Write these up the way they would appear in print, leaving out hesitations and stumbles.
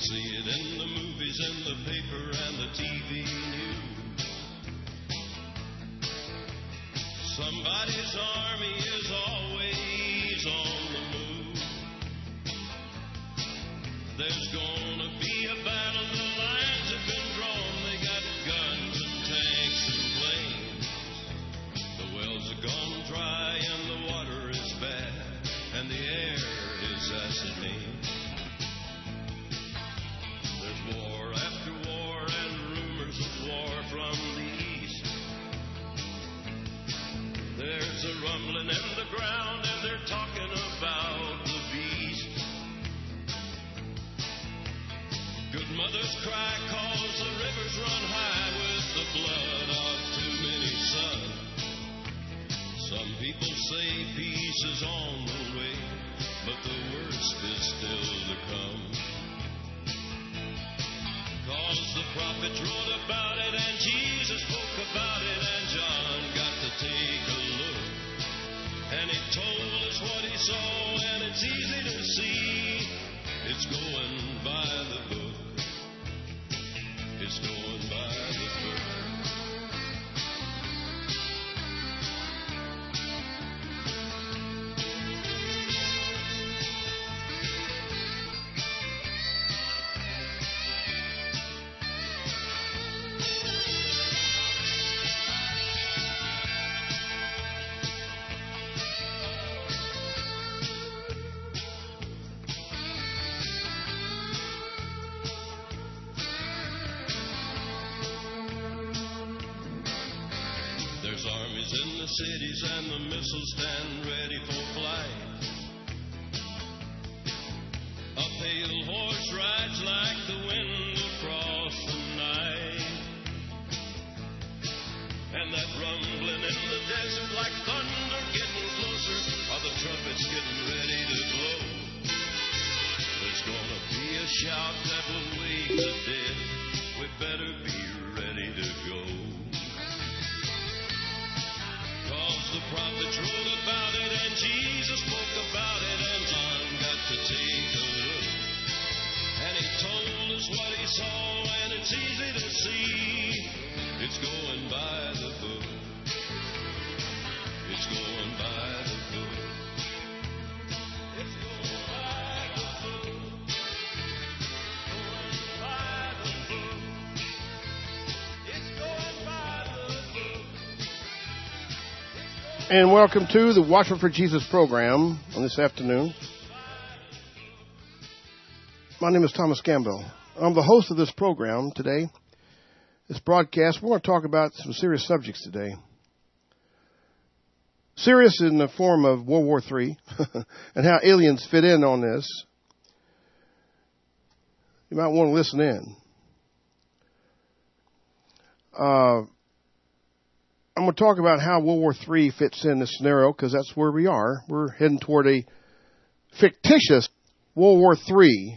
see it in the movies, in the paper, and the TV news. Somebody's army is always on the move. There's gonna be a battle, the lines have been drawn. They got guns and tanks and planes. The wells are gone dry and the water is bad and the air is acidine. There's war after war and rumors of war from the east. There's a rumbling in the ground and they're talking about the beast. Good mothers cry 'cause the rivers run high with the blood of too many sons. Some people say peace is on the way, but the worst is still to come. 'Cause the prophets wrote about it and Jesus spoke about it and John got to take a look. And he told us what he saw and it's easy to see. It's going by the book. It's going by the book. There's armies in the cities and the missiles stand ready for flight. A pale horse rides like the wind across the night. And that rumbling in the desert like thunder getting closer, are the trumpets getting ready to blow. There's gonna be a shout that will wake the dead. We better be ready to go. 'Cause the prophets wrote about it and Jesus spoke about it and John got to take a look. And he told us what he saw and it's easy to see. It's going by the book. It's going by the book. It's going by the book. Going by the book. It's going by the book. And welcome to the Watchman for Jesus program on this afternoon. My name is Thomas Campbell. I'm the host of this program today. This broadcast, we're going to talk about some serious subjects today. Serious in the form of World War III and how aliens fit in on this. You might want to listen in. I'm going to talk about how World War III fits in this scenario because that's where we are. We're heading toward a fictitious World War III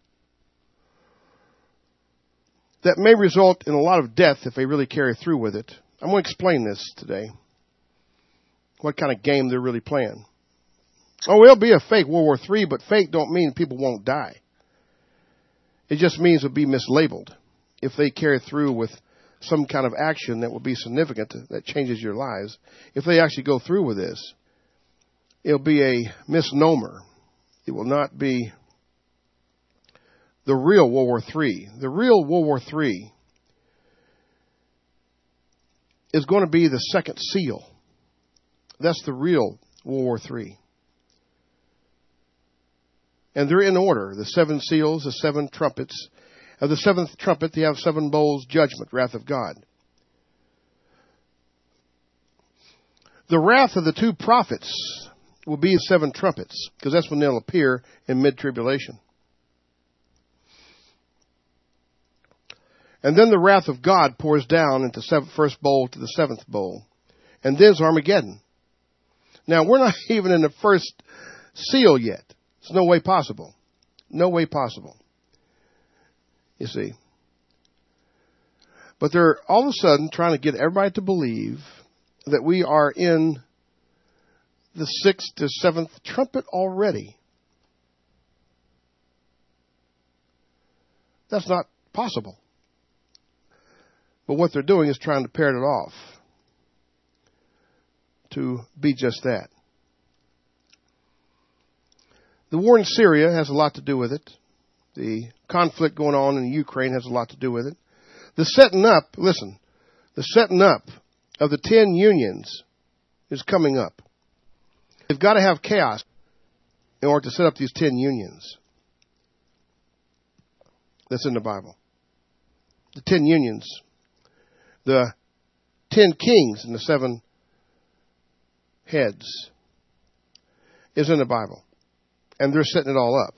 that may result in a lot of death if they really carry through with it. I'm going to explain this today, what kind of game they're really playing. Oh, it'll be a fake World War III, but fake don't mean people won't die. It just means it'll be mislabeled if they carry through with some kind of action that will be significant, that changes your lives. If they actually go through with this, it'll be a misnomer. It will not be the real World War III. The real World War III is going to be the second seal. That's the real World War III. And they're in order. The seven seals, the seven trumpets. Of the seventh trumpet, they have seven bowls, judgment, wrath of God. The wrath of the two prophets will be seven trumpets, because that's when they'll appear in mid-tribulation. And then the wrath of God pours down into the first bowl to the seventh bowl. And there's Armageddon. Now, we're not even in the first seal yet. There's no way possible. No way possible. You see. But they're all of a sudden trying to get everybody to believe that we are in the sixth to seventh trumpet already. That's not possible. But what they're doing is trying to parrot it off to be just that. The war in Syria has a lot to do with it. The conflict going on in Ukraine has a lot to do with it. The setting up of the 10 unions is coming up. They've got to have chaos in order to set up these 10 unions. That's in the Bible. The 10 unions. The 10 kings and the 7 heads is in the Bible. And they're setting it all up.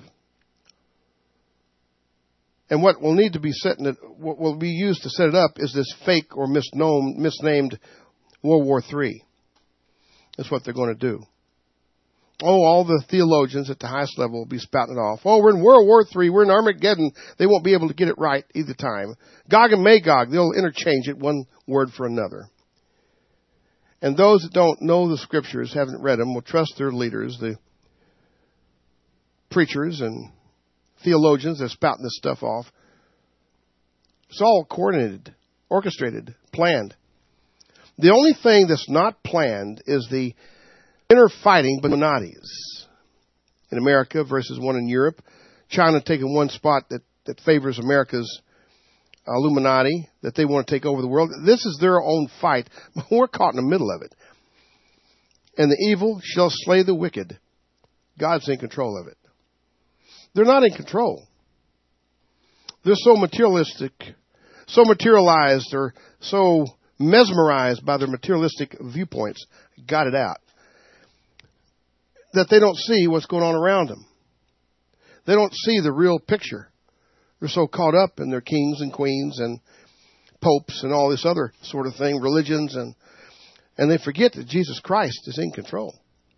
And what will need to be what will be used to set it up is this fake or misnamed World War III. That's what they're going to do. Oh, all the theologians at the highest level will be spouting it off. Oh, we're in World War III. We're in Armageddon. They won't be able to get it right either time. Gog and Magog, they'll interchange it one word for another. And those that don't know the scriptures, haven't read them, will trust their leaders, the preachers and theologians that are spouting this stuff off. It's all coordinated, orchestrated, planned. The only thing that's not planned is the inner fighting Illuminatis in America versus one in Europe. China taking one spot that favors America's Illuminati, that they want to take over the world. This is their own fight. We're caught in the middle of it. And the evil shall slay the wicked. God's in control of it. They're not in control. They're so materialistic, so materialized, or so mesmerized by their materialistic viewpoints, got it out, that they don't see what's going on around them. They don't see the real picture. They're so caught up in their kings and queens and popes and all this other sort of thing, religions, and they forget that Jesus Christ is in control.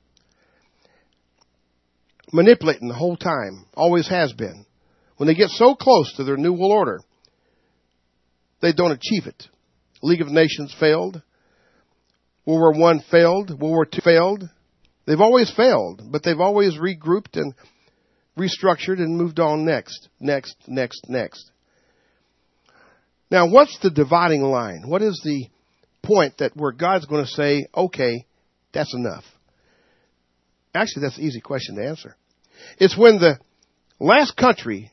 Manipulating the whole time, always has been. When they get so close to their new world order, they don't achieve it. League of Nations failed. World War I failed. World War II failed. They've always failed, but they've always regrouped and restructured and moved on next. Now, what's the dividing line? What is the point that where God's going to say, okay, that's enough? Actually, that's an easy question to answer. It's when the last country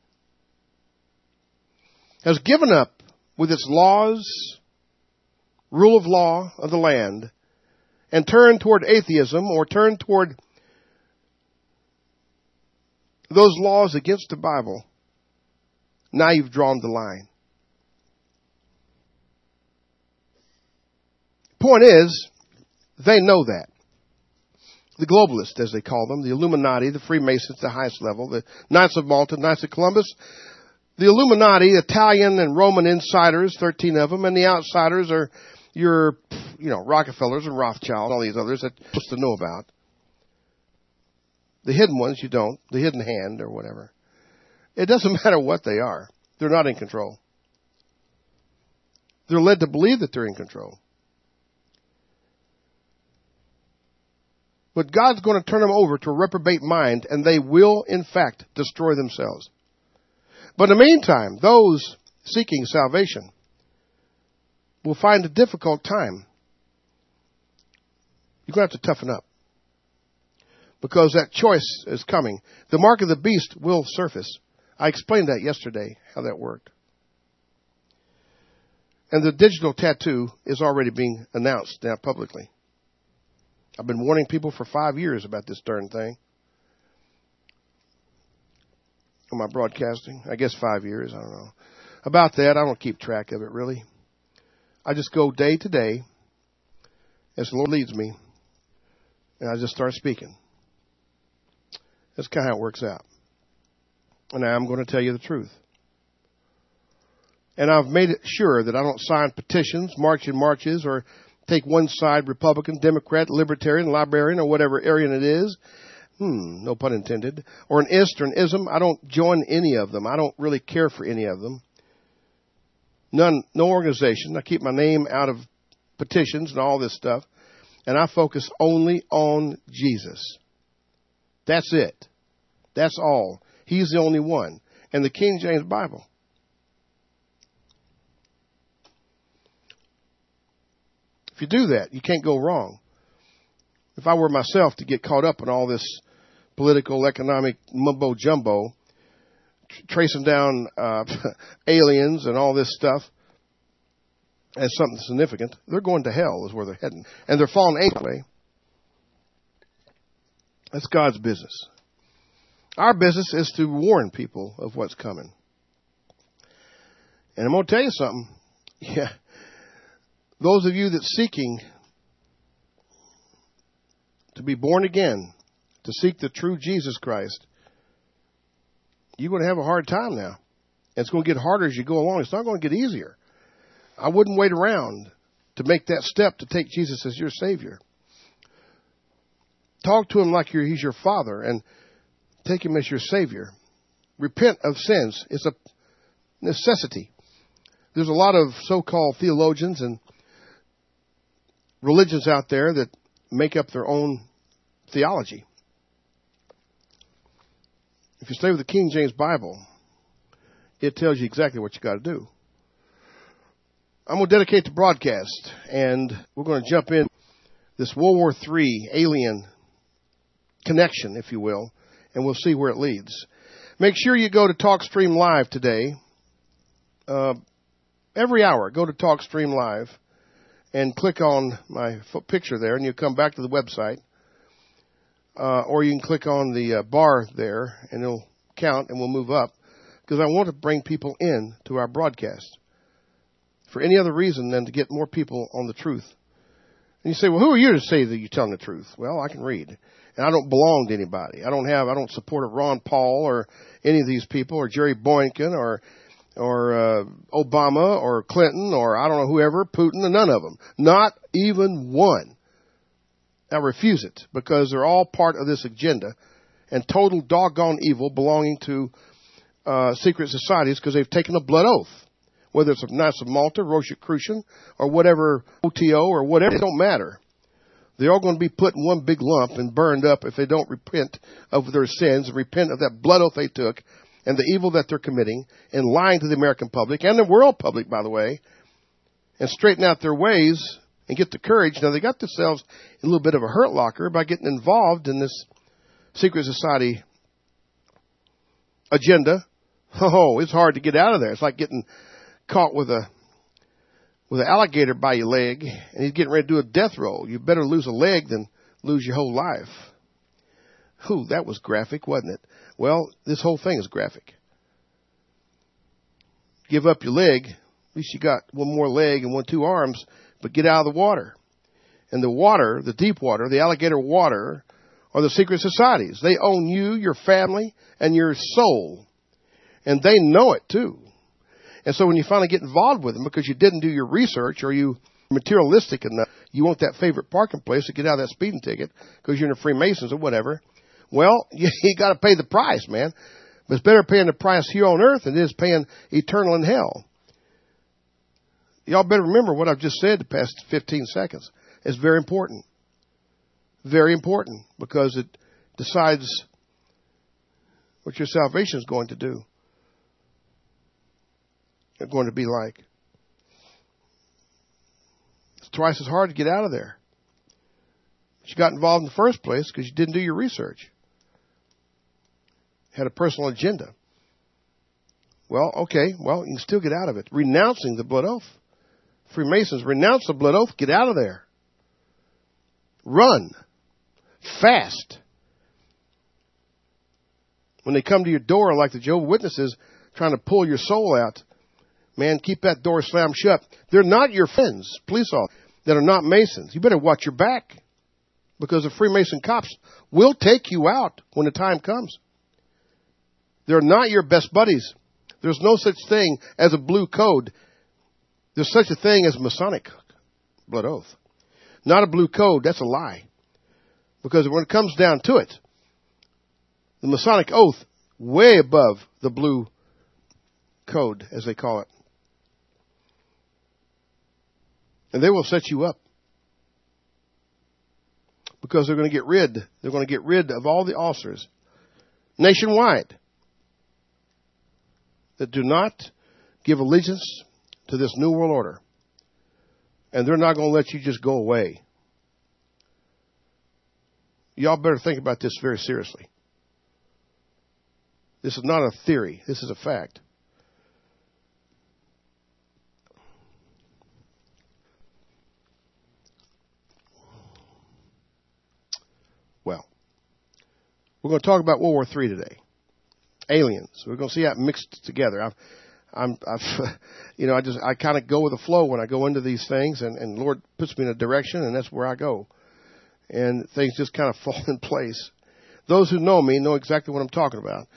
has given up with its laws, rule of law of the land, and turned toward atheism or turned toward those laws against the Bible. Now you've drawn the line. Point is, they know that. The globalists, as they call them, the Illuminati, the Freemasons, the highest level, the Knights of Malta, Knights of Columbus, the Illuminati, Italian and Roman insiders, 13 of them, and the outsiders are your, Rockefellers and Rothschild, all these others that you're supposed to know about. The hidden ones you don't, the hidden hand or whatever. It doesn't matter what they are. They're not in control. They're led to believe that they're in control. But God's going to turn them over to a reprobate mind, and they will, in fact, destroy themselves. But in the meantime, those seeking salvation will find a difficult time. You're going to have to toughen up. Because that choice is coming. The mark of the beast will surface. I explained that yesterday, how that worked. And the digital tattoo is already being announced now publicly. I've been warning people for 5 years about this darn thing. Am I broadcasting? I guess 5 years, I don't know. About that, I don't keep track of it, really. I just go day to day as the Lord leads me, and I just start speaking. That's kind of how it works out. And now I'm going to tell you the truth. And I've made it sure that I don't sign petitions, march in marches, or take one side, Republican, Democrat, Libertarian, Librarian, or whatever Arian it is. No pun intended. Or an ist or an ism. I don't join any of them. I don't really care for any of them. No organization. I keep my name out of petitions and all this stuff. And I focus only on Jesus. That's it. That's all. He's the only one. and the King James Bible. If you do that, you can't go wrong. If I were myself to get caught up in all this political, economic mumbo-jumbo, tracing down aliens and all this stuff as something significant, they're going to hell is where they're heading. And they're fallen anyway. That's God's business. Our business is to warn people of what's coming. And I'm going to tell you something. Yeah. Those of you that's seeking to be born again, to seek the true Jesus Christ, you're going to have a hard time now. And it's going to get harder as you go along. It's not going to get easier. I wouldn't wait around to make that step to take Jesus as your Savior. Talk to Him like He's your Father and take Him as your Savior. Repent of sins. It's a necessity. There's a lot of so-called theologians and religions out there that make up their own theology. If you stay with the King James Bible, it tells you exactly what you got to do. I'm going to dedicate the broadcast, and we're going to jump in this World War III alien connection, if you will, and we'll see where it leads. Make sure you go to TalkStream Live today. Every hour, go to TalkStream Live and click on my picture there, and you'll come back to the website. Or you can click on the bar there, and it'll count, and we'll move up. Because I want to bring people in to our broadcast for any other reason than to get more people on the truth. And you say, well, who are you to say that you're telling the truth? Well, I can read. And I don't belong to anybody. I don't support a Ron Paul or any of these people, or Jerry Boykin, or Obama, or Clinton, or I don't know whoever, Putin, and none of them. Not even one. I refuse it, because they're all part of this agenda and total doggone evil belonging to secret societies, because they've taken a blood oath. Whether it's Knights of Malta, Rosicrucian, or whatever, OTO, or whatever, it don't matter. They're all going to be put in one big lump and burned up if they don't repent of their sins and repent of that blood oath they took and the evil that they're committing and lying to the American public and the world public, by the way, and straighten out their ways and get the courage. Now, they got themselves in a little bit of a hurt locker by getting involved in this secret society agenda. Oh, it's hard to get out of there. It's like getting caught with an alligator by your leg, and he's getting ready to do a death roll. You better lose a leg than lose your whole life. Whew, that was graphic, wasn't it? Well, this whole thing is graphic. Give up your leg. At least you got one more leg and two arms, but get out of the water. And the water, the deep water, the alligator water, are the secret societies. They own you, your family, and your soul. And they know it, too. And so when you finally get involved with them because you didn't do your research or you materialistic enough, you want that favorite parking place to get out of that speeding ticket because you're in the Freemasons or whatever, well, you got to pay the price, man. But it's better paying the price here on earth than it is paying eternal in hell. Y'all better remember what I've just said the past 15 seconds. It's very important. Very important, because it decides what your salvation is going to do. It's going to be like. It's twice as hard to get out of there. But you got involved in the first place because you didn't do your research. Had a personal agenda. Well, okay, well, you can still get out of it. Renouncing the blood oath. Freemasons, renounce the blood oath, get out of there. Run. Fast. When they come to your door like the Jehovah's Witnesses trying to pull your soul out, man, keep that door slammed shut. They're not your friends, police officers, that are not Masons. You better watch your back, because the Freemason cops will take you out when the time comes. They're not your best buddies. There's no such thing as a blue code. There's such a thing as Masonic blood oath. Not a blue code. That's a lie. Because when it comes down to it, the Masonic oath, way above the blue code, as they call it. And they will set you up. Because they're going to get rid of all the officers nationwide. that do not give allegiance to this New World Order. And they're not going to let you just go away. Y'all better think about this very seriously. This is not a theory. This is a fact. Well, we're going to talk about World War III today. Aliens. We're going to see how it mixed together. I kind of go with the flow when I go into these things, and the Lord puts me in a direction, and that's where I go. And things just kind of fall in place. Those who know me know exactly what I'm talking about.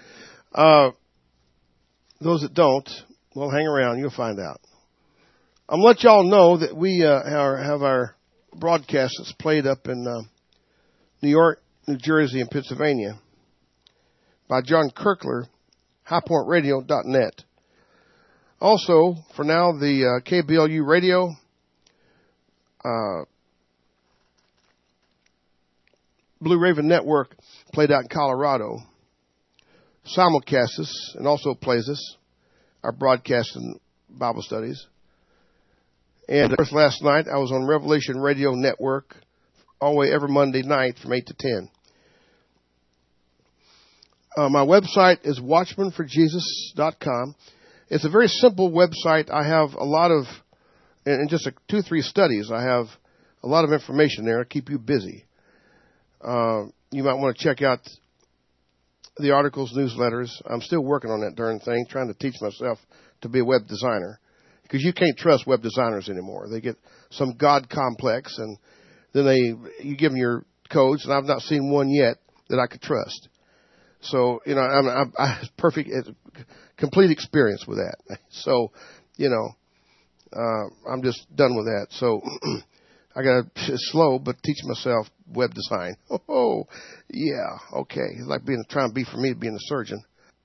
Those that don't, well, hang around. You'll find out. I'm going to let y'all know that we have our broadcasts played up in New York, New Jersey, and Pennsylvania by John Kirkler, highpointradio.net. Also, for now, the KBLU radio, Blue Raven Network played out in Colorado, simulcasts us and also plays us, our broadcasts and Bible studies. And last night, I was on Revelation Radio Network, all the way every Monday night from 8 to 10. My website is watchmanforjesus.com. It's a very simple website. I have a lot of, in just 2-3 studies, I have a lot of information there to keep you busy. You might want to check out the articles, newsletters. I'm still working on that darn thing, trying to teach myself to be a web designer. Because you can't trust web designers anymore. They get some God complex, and then you give them your codes, and I've not seen one yet that I could trust. So, I have complete experience with that. So, I'm just done with that. So, I got to slow, but teach myself web design. Oh, yeah, okay. It's like trying to be for me being a surgeon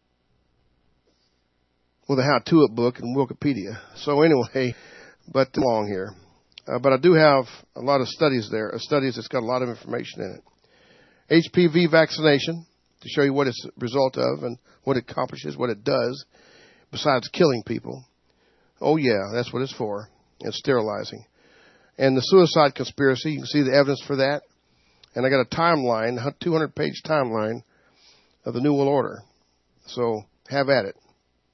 with a how-to book and Wikipedia. So anyway, but long here. But I do have a lot of studies there, studies that's got a lot of information in it. HPV vaccination, to show you what it's a result of and what it accomplishes, what it does, besides killing people. Oh, yeah, that's what it's for. It's sterilizing. And the suicide conspiracy, you can see the evidence for that. And I got a timeline, 200-page timeline of the New World Order. So have at it.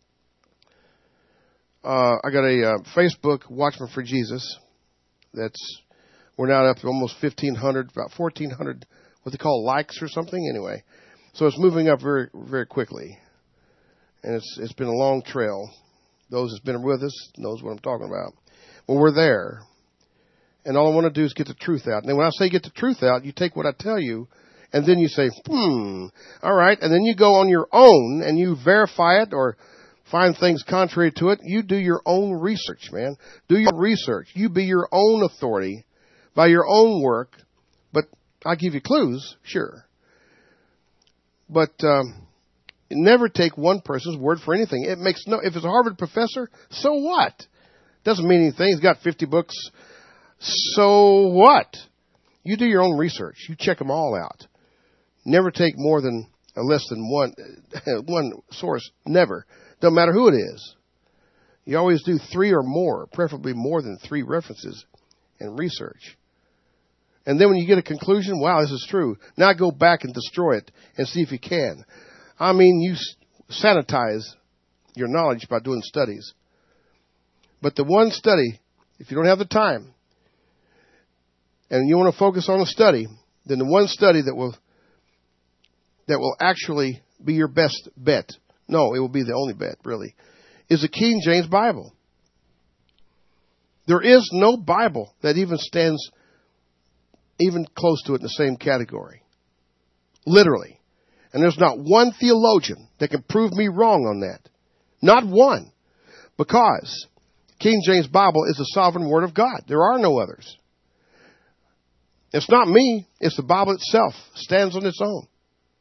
I got a Facebook, Watchman for Jesus. We're now up to almost 1,500, about 1,400, what they call likes or something. Anyway, so it's moving up very, very quickly. And it's been a long trail. Those that's been with us knows what I'm talking about. Well, we're there. And all I want to do is get the truth out. And then when I say get the truth out, you take what I tell you, and then you say, all right. And then you go on your own, and you verify it or find things contrary to it. You do your own research, man. Do your research. You be your own authority by your own work. But I'll give you clues, sure. But never take one person's word for anything. If it's a Harvard professor, so what? Doesn't mean anything. He's got 50 books. So what? You do your own research. You check them all out. Never take more than less than one source. Never. Doesn't matter who it is. You always do 3 or more, preferably more than 3 references in research. And then when you get a conclusion, wow, this is true. Now go back and destroy it and see if you can. I mean, you sanitize your knowledge by doing studies. But the one study, if you don't have the time, and you want to focus on a study, then the one study that will actually be your best bet, no, it will be the only bet, really, is the King James Bible. There is no Bible that even stands even close to it in the same category. Literally. And there's not one theologian that can prove me wrong on that. Not one. Because King James Bible is the sovereign Word of God. There are no others. It's not me. It's the Bible itself. It stands on its own.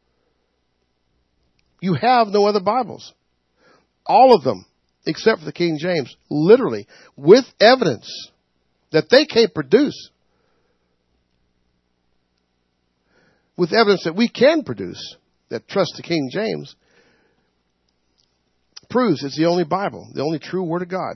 You have no other Bibles. All of them, except for the King James, literally, with evidence that they can't produce. With evidence that we can produce, that trust the King James, proves it's the only Bible, the only true Word of God.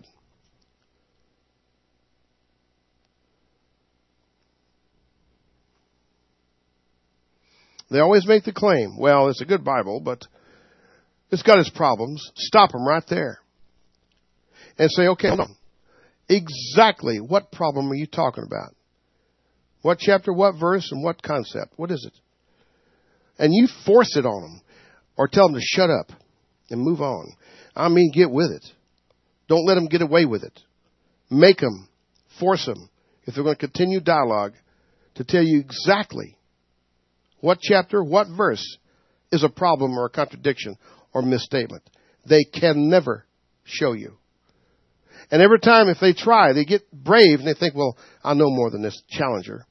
They always make the claim, well, it's a good Bible, but it's got its problems. Stop them right there. And say, okay, hold on. Exactly what problem are you talking about? What chapter, what verse, and what concept? What is it? And you force it on them. Or tell them to shut up and move on. I mean, get with it. Don't let them get away with it. Make them, force them, if they're going to continue dialogue, to tell you exactly what chapter, what verse is a problem or a contradiction or misstatement. They can never show you. And every time if they try, they get brave and they think, well, I know more than this challenger.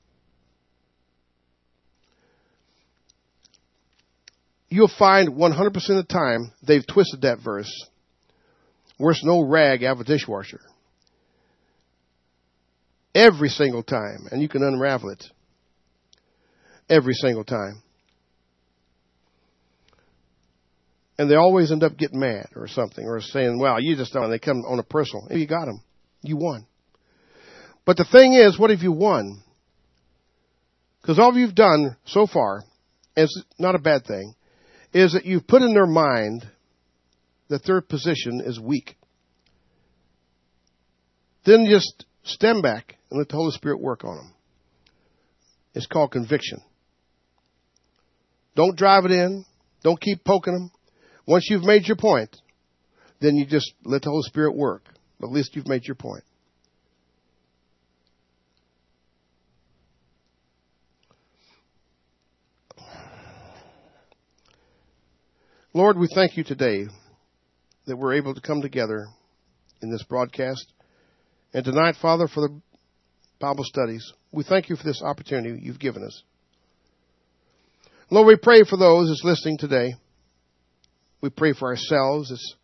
You'll find 100% of the time they've twisted that verse. Worse than old rag out of a dishwasher. Every single time. And you can unravel it. Every single time. And they always end up getting mad or something. Or saying, well, you just don't. And they come on a personal. Hey, you got them. You won. But the thing is, what have you won? Because all you've done so far, and it's not a bad thing, is that you've put in their mind that their position is weak. Then just stem back and let the Holy Spirit work on them. It's called conviction. Don't drive it in. Don't keep poking them. Once you've made your point, then you just let the Holy Spirit work. But at least you've made your point. Lord, we thank you today that we're able to come together in this broadcast. And tonight, Father, for the Bible studies, we thank you for this opportunity you've given us. Lord, we pray for those that's listening today. We pray for ourselves. It's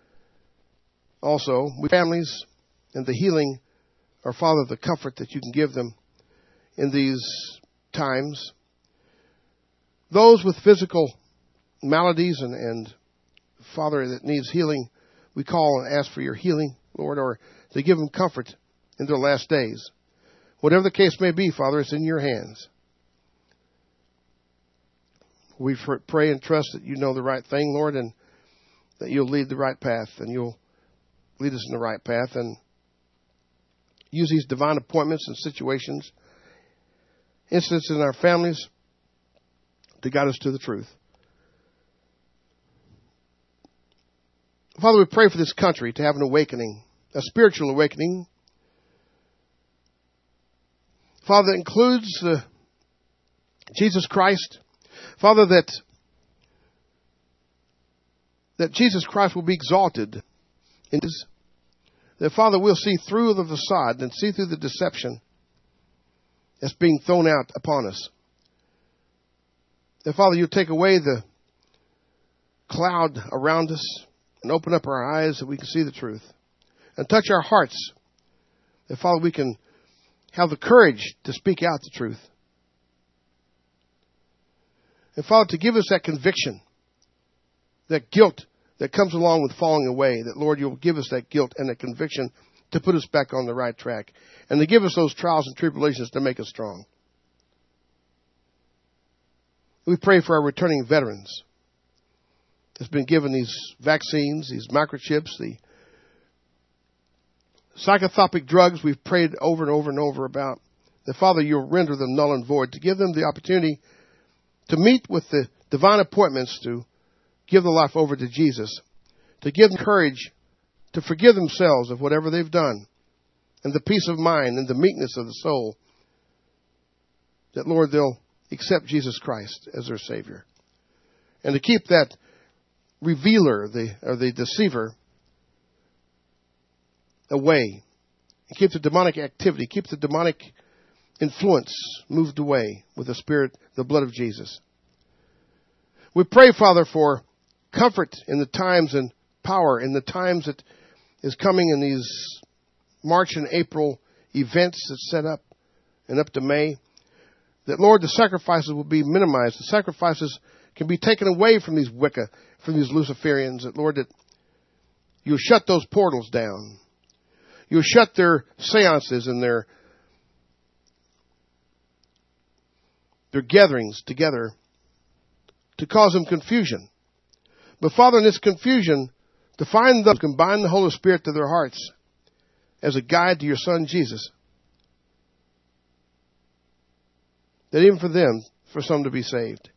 also, we families and the healing, or Father, the comfort that you can give them in these times. Those with physical maladies and Father, that needs healing, we call and ask for your healing, Lord, or to give them comfort in their last days. Whatever the case may be, Father, it's in your hands. We pray and trust that you know the right thing, Lord, and that you'll lead the right path, and you'll lead us in the right path, and use these divine appointments and situations, incidents in our families, to guide us to the truth. Father, we pray for this country to have an awakening, a spiritual awakening. Father, that includes Jesus Christ. Father, that Jesus Christ will be exalted in this. That, Father, we'll see through the facade and see through the deception that's being thrown out upon us. That, Father, you'll take away the cloud around us and open up our eyes that we can see the truth. And touch our hearts. That, Father, we can have the courage to speak out the truth. And, Father, to give us that conviction, that guilt that comes along with falling away, that, Lord, you'll give us that guilt and that conviction to put us back on the right track, and to give us those trials and tribulations to make us strong. We pray for our returning veterans that's been given these vaccines, these microchips, the psychotropic drugs we've prayed over and over and over about. That, Father, you'll render them null and void, to give them the opportunity to meet with the divine appointments to give their life over to Jesus, to give them courage to forgive themselves of whatever they've done, and the peace of mind and the meekness of the soul, that, Lord, they'll accept Jesus Christ as their Savior. And to keep that revealer, the deceiver, away. And keep the demonic activity, keep the demonic influence moved away with the Spirit, the blood of Jesus. We pray, Father, for comfort in the times and power in the times that is coming in these March and April events that's set up and up to May. That, Lord, the sacrifices will be minimized. The sacrifices can be taken away from these Wicca, from these Luciferians. That, Lord, that You'll shut those portals down. You'll shut their seances and their gatherings together to cause them confusion. But Father, in this confusion, to find them, combine the Holy Spirit to their hearts as a guide to your Son Jesus. That even for them, for some to be saved.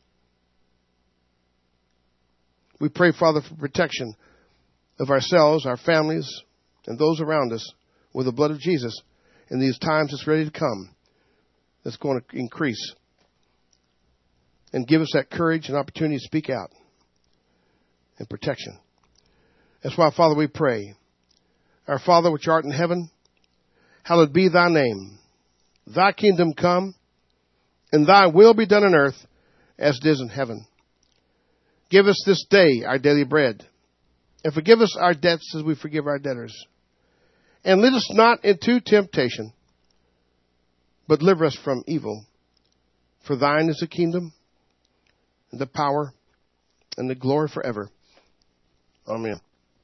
We pray, Father, for protection of ourselves, our families, and those around us with the blood of Jesus in these times that's ready to come, that's going to increase. And give us that courage and opportunity to speak out and protection. That's why, Father, we pray. Our Father, which art in heaven, hallowed be thy name. Thy kingdom come, and thy will be done on earth as it is in heaven. Give us this day our daily bread, and forgive us our debts as we forgive our debtors. And lead us not into temptation, but deliver us from evil. For thine is the kingdom, and the power, and the glory forever. Amen.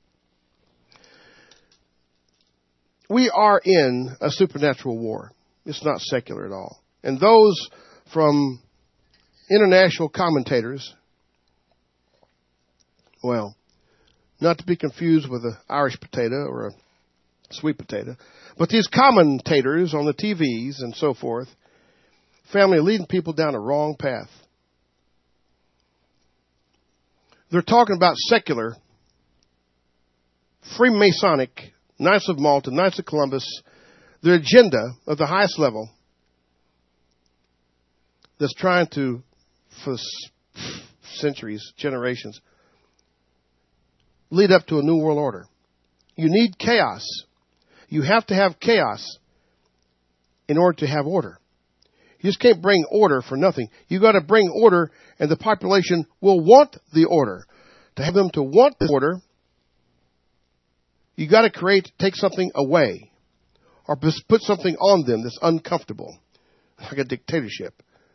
We are in a supernatural war. It's not secular at all. And those from international commentators, well, not to be confused with an Irish potato or a sweet potato, but these commentators on the TVs and so forth, family leading people down a wrong path. They're talking about secular, Freemasonic, Knights of Malta, Knights of Columbus, their agenda of the highest level that's trying to, for centuries, generations, lead up to a new world order. You need chaos. You have to have chaos in order to have order. You just can't bring order for nothing. You got to bring order, and the population will want the order. To have them to want the order, you got to take something away, or put something on them that's uncomfortable, like a dictatorship.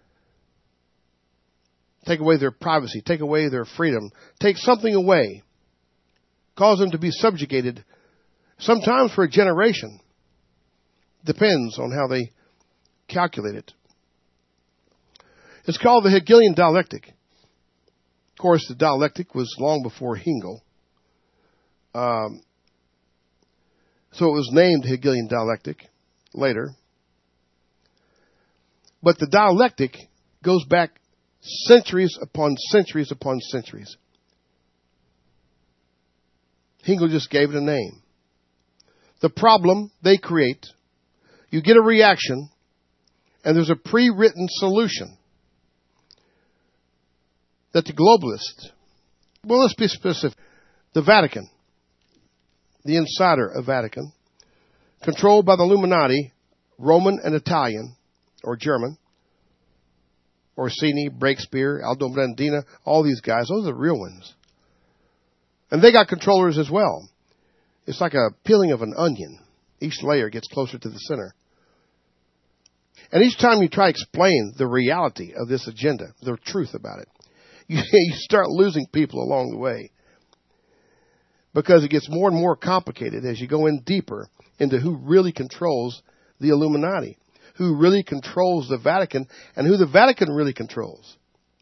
Take away their privacy, take away their freedom, take something away, cause them to be subjugated, sometimes for a generation. Depends on how they calculate it. It's called the Hegelian dialectic. Of course, the dialectic was long before Hegel. So it was named Hegelian dialectic later. But the dialectic goes back centuries upon centuries upon centuries. Hegel just gave it a name. The problem they create, you get a reaction, and there's a pre-written solution that the globalists, well, let's be specific, the Vatican, the insider of Vatican, controlled by the Illuminati, Roman and Italian, or German, Orsini, Breakspear, Aldo Brandina, all these guys, those are the real ones. And they got controllers as well. It's like a peeling of an onion. Each layer gets closer to the center. And each time you try to explain the reality of this agenda, the truth about it, you start losing people along the way. Because it gets more and more complicated as you go in deeper into who really controls the Illuminati, who really controls the Vatican, and who the Vatican really controls.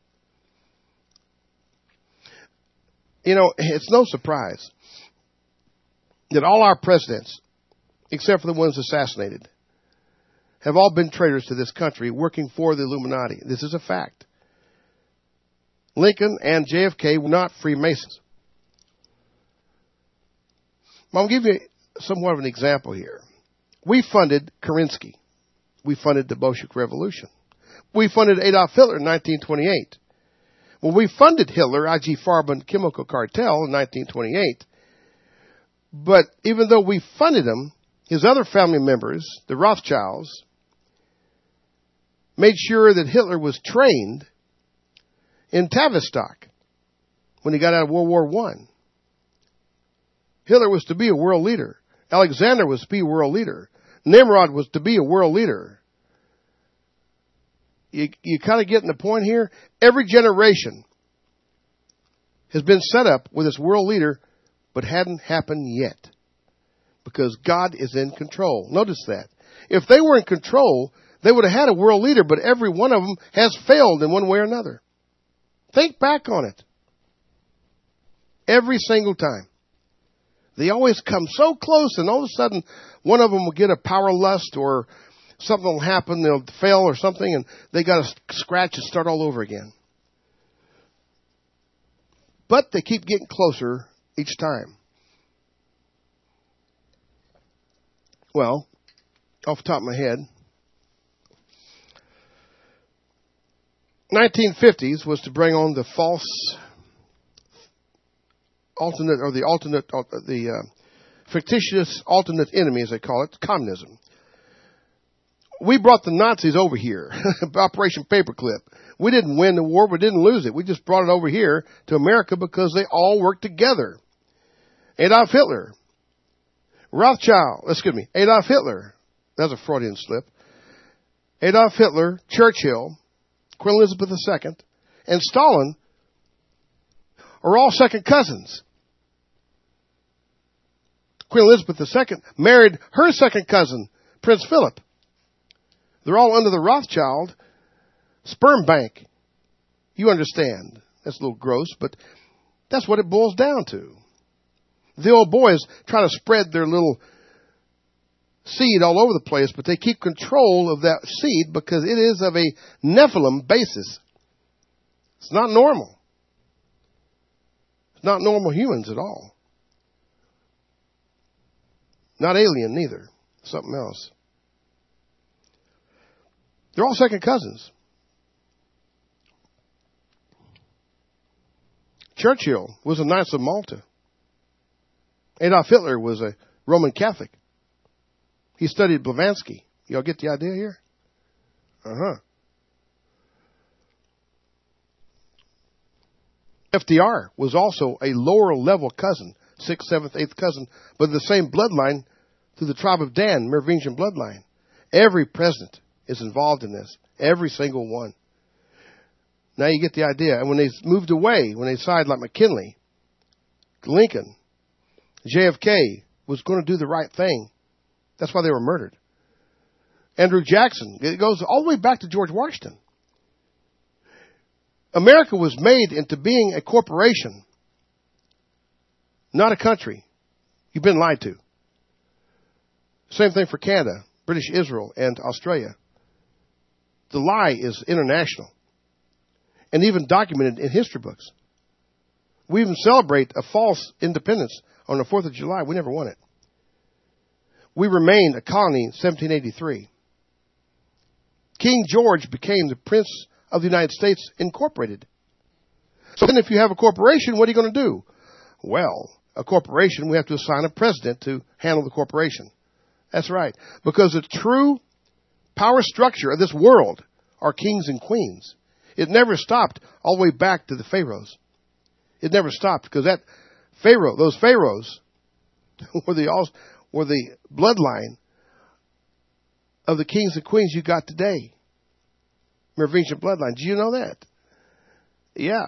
You know, it's no surprise that all our presidents, except for the ones assassinated, have all been traitors to this country working for the Illuminati. This is a fact. Lincoln and JFK were not Freemasons. I'll give you somewhat of an example here. We funded Kerensky. We funded the Bolshevik Revolution. We funded Adolf Hitler in 1928. Well, we funded Hitler, IG Farben Chemical Cartel in 1928. But even though we funded him, his other family members, the Rothschilds, made sure that Hitler was trained in Tavistock when he got out of World War I. Hitler was to be a world leader. Alexander was to be a world leader. Nimrod was to be a world leader. You kind of getting the point here? Every generation has been set up with this world leader, but hadn't happened yet. Because God is in control. Notice that. If they were in control, they would have had a world leader, but every one of them has failed in one way or another. Think back on it. Every single time. They always come so close, and all of a sudden, one of them will get a power lust, or something will happen, they'll fail or something, and they got to scratch and start all over again. But they keep getting closer each time. Well, off the top of my head, 1950s was to bring on the false alternate, or the fictitious alternate enemy, as they call it, communism. We brought the Nazis over here, Operation Paperclip. We didn't win the war, we didn't lose it. We just brought it over here to America because they all worked together. Adolf Hitler. Adolf Hitler. That's a Freudian slip. Adolf Hitler, Churchill, Queen Elizabeth II, and Stalin are all second cousins. Queen Elizabeth II married her second cousin, Prince Philip. They're all under the Rothschild sperm bank. You understand. That's a little gross, but that's what it boils down to. The old boys try to spread their little seed all over the place, but they keep control of that seed because it is of a Nephilim basis. It's not normal. It's not normal humans at all. Not alien neither. Something else. They're all second cousins. Churchill was a Knights of Malta. Adolf Hitler was a Roman Catholic. He studied Blavatsky. Y'all get the idea here? FDR was also a lower level cousin, 6th, 7th, 8th cousin, but the same bloodline through the tribe of Dan, Merovingian bloodline. Every president is involved in this. Every single one. Now you get the idea. And when they moved away, when they sided like McKinley, Lincoln, JFK was going to do the right thing. That's why they were murdered. Andrew Jackson. It goes all the way back to George Washington. America was made into being a corporation, not a country. You've been lied to. Same thing for Canada, British Israel, and Australia. The lie is international and even documented in history books. We even celebrate a false independence on the 4th of July. We never won it. We remained a colony in 1783. King George became the Prince of the United States Incorporated. So then if you have a corporation, what are you going to do? Well, a corporation, we have to assign a president to handle the corporation. That's right. Because the true power structure of this world are kings and queens. It never stopped all the way back to the pharaohs. It never stopped because those pharaohs were the bloodline of the kings and queens you got today. Merovingian bloodline. Do you know that? Yeah.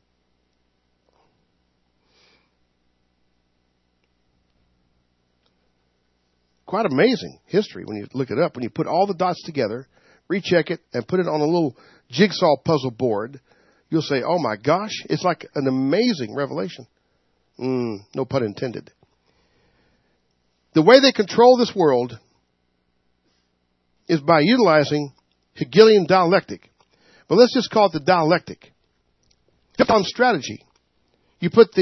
Quite amazing history when you look it up. When you put all the dots together, recheck it, and put it on a little jigsaw puzzle board, you'll say, oh my gosh, it's like an amazing revelation. No pun intended. The way they control this world is by utilizing Hegelian dialectic. But let's just call it the dialectic. On strategy. You put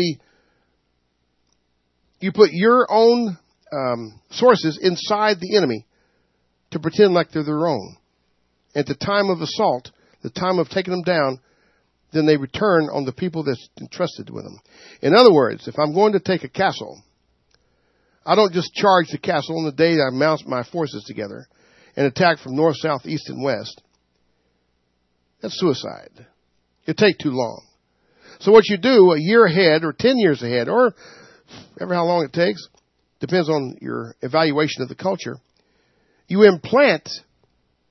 your own sources inside the enemy to pretend like they're their own. At the time of assault, the time of taking them down, then they return on the people that's entrusted with them. In other words, if I'm going to take a castle, I don't just charge the castle on the day that I mount my forces together and attack from north, south, east, and west. That's suicide. It'd take too long. So what you do a year ahead or 10 years ahead or ever how long it takes, depends on your evaluation of the culture, you implant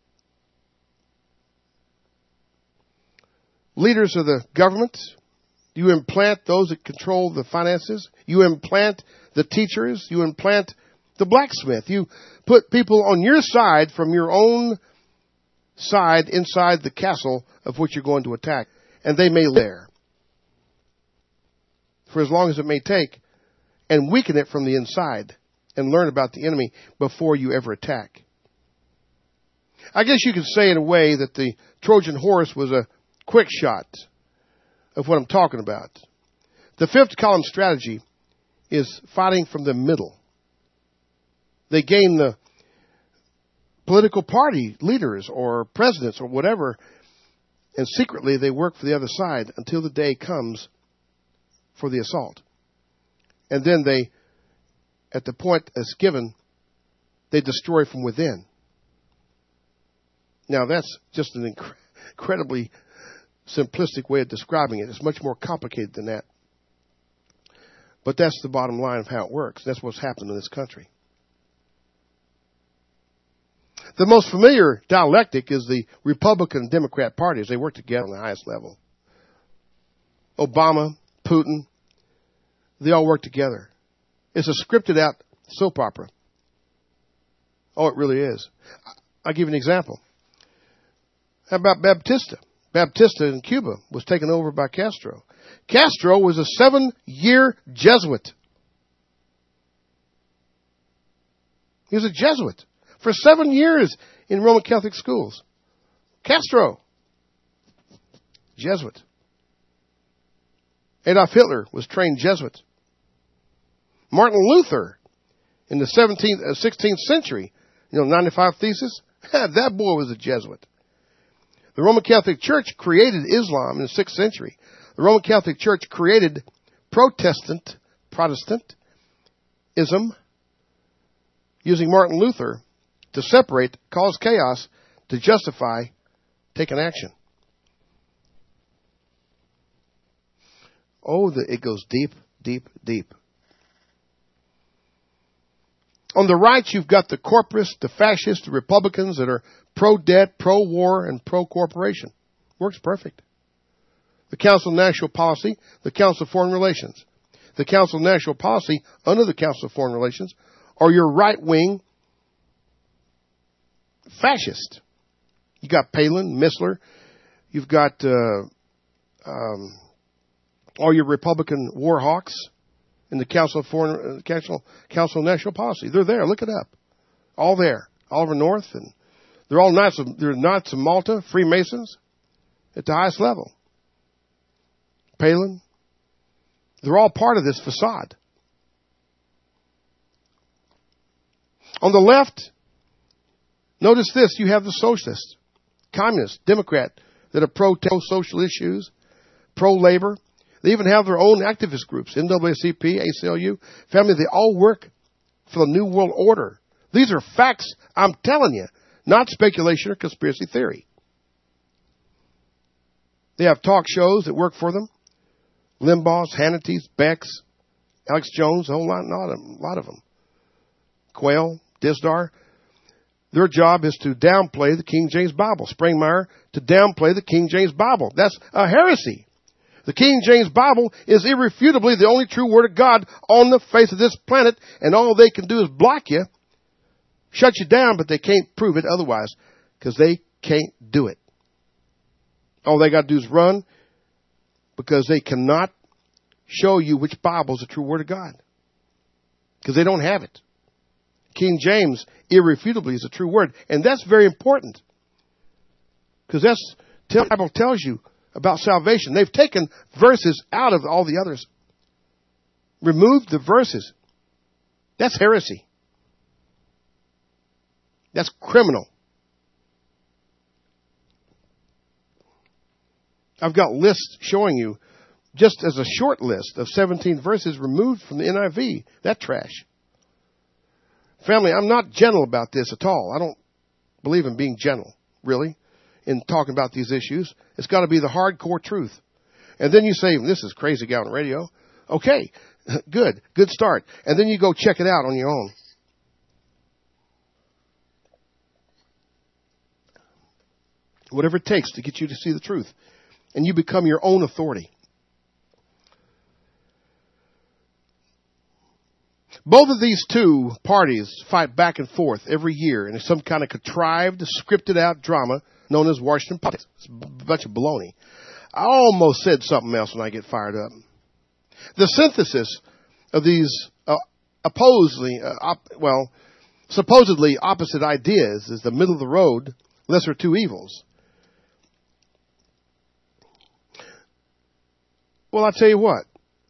leaders of the government, You implant those that control the finances. You implant the teachers. You implant the blacksmith. You put people on your side from your own side inside the castle of which you're going to attack. And they may live there for as long as it may take, and weaken it from the inside and learn about the enemy before you ever attack. I guess you could say in a way that the Trojan horse was a quick shot of what I'm talking about. The fifth column strategy is fighting from the middle. They gain the political party leaders or presidents or whatever, and secretly they work for the other side until the day comes for the assault. And then they, at the point as given, they destroy from within. Now that's just an incredibly simplistic way of describing it. It's much more complicated than that. But that's the bottom line of how it works. That's what's happened in this country. The most familiar dialectic is the Republican and Democrat parties. They work together on the highest level. Obama, Putin, they all work together. It's a scripted out soap opera. Oh, it really is. I'll give you an example. How about Baptista? Baptista in Cuba was taken over by Castro. Castro was a 7-year Jesuit. He was a Jesuit for 7 years in Roman Catholic schools. Castro, Jesuit. Adolf Hitler was trained Jesuit. Martin Luther in the 16th century, 95 Thesis, that boy was a Jesuit. The Roman Catholic Church created Islam in the 6th century. The Roman Catholic Church created Protestantism using Martin Luther to separate, cause chaos, to justify taking action. Oh, it goes deep, deep, deep. On the right, you've got the corporatists, the fascists, the Republicans that are pro-debt, pro-war, and pro-corporation. Works perfect. The Council of National Policy, the Council of Foreign Relations. The Council of National Policy, under the Council of Foreign Relations, are your right-wing fascists. You got Palin, Missler. You've got all your Republican war hawks in the Council of National Policy. They're there. Look it up. All there. Oliver North, and they're all Knights of Malta, Freemasons, at the highest level. Palin. They're all part of this facade. On the left, notice this. You have the socialists, communists, Democrat that are pro-social issues, pro-labor. They even have their own activist groups, NAACP, ACLU, family. They all work for the New World Order. These are facts, I'm telling you, not speculation or conspiracy theory. They have talk shows that work for them. Limbaugh's, Hannity's, Beck's, Alex Jones, a lot of them. Quayle, Disdar. Their job is to downplay the King James Bible. Springmeier, to downplay the King James Bible. That's a heresy. The King James Bible is irrefutably the only true Word of God on the face of this planet, and all they can do is block you, shut you down, but they can't prove it otherwise, because they can't do it. All they got to do is run, because they cannot show you which Bible is the true Word of God, because they don't have it. King James irrefutably is a true word, and that's very important, because that's the Bible tells you about salvation. They've taken verses out of all the others. Removed the verses. That's heresy. That's criminal. I've got lists showing you, just as a short list of 17 verses removed from the NIV. That trash. Family, I'm not gentle about this at all. I don't believe in being gentle, really, in talking about these issues. It's got to be the hardcore truth. And then you say, this is crazy guy on the radio. Okay, good start. And then you go check it out on your own. Whatever it takes to get you to see the truth. And you become your own authority. Both of these two parties fight back and forth every year in some kind of contrived, scripted out drama known as Washington politics. It's a bunch of baloney. I almost said something else when I get fired up. The synthesis of these supposedly opposite ideas is the middle of the road, lesser two evils. Well, I'll tell you what.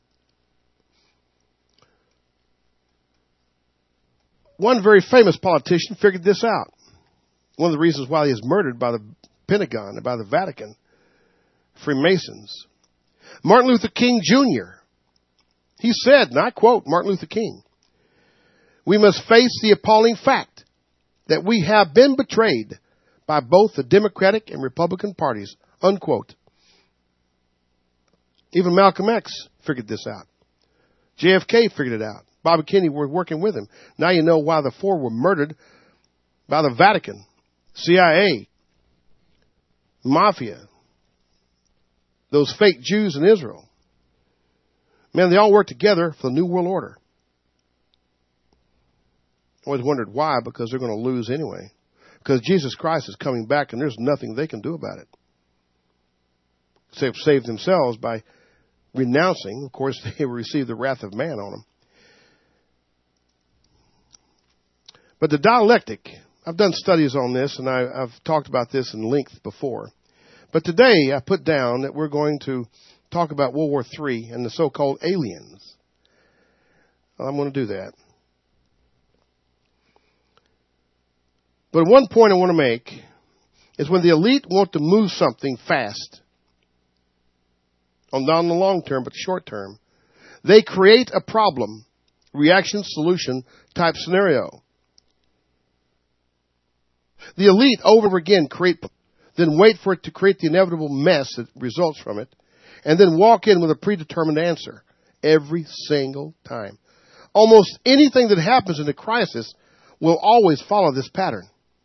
One very famous politician figured this out. One of the reasons why he was murdered by the Pentagon and by the Vatican, Freemasons. Martin Luther King Jr. He said, and I quote Martin Luther King, "We must face the appalling fact that we have been betrayed by both the Democratic and Republican parties," unquote. Even Malcolm X figured this out. JFK figured it out. Bobby Kennedy were working with him. Now you know why the four were murdered by the Vatican, CIA, Mafia, those fake Jews in Israel. Man, they all work together for the New World Order. I always wondered why, because they're going to lose anyway. Because Jesus Christ is coming back and there's nothing they can do about it. Except save themselves by renouncing. Of course, they will receive the wrath of man on them. But the dialectic, I've done studies on this, and I've talked about this in length before. But today I put down that we're going to talk about World War III and the so-called aliens. I'm going to do that. But one point I want to make is when the elite want to move something fast, not in the long term, but the short term, they create a problem, reaction, solution type scenario. The elite over and over again then wait for it to create the inevitable mess that results from it, and then walk in with a predetermined answer every single time. Almost anything that happens in a crisis will always follow this pattern.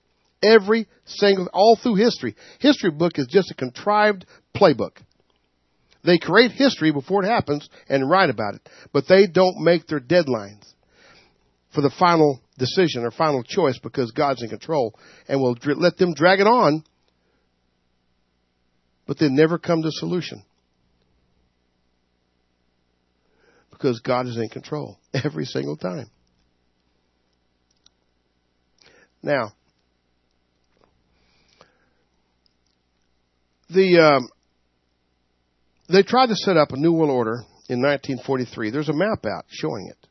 All through history. History book is just a contrived playbook. They create history before it happens and write about it, but they don't make their deadlines for the final decision or final choice because God's in control and will let them drag it on, but they never come to a solution because God is in control every single time. Now, they tried to set up a New World Order in 1943. There's a map out showing it.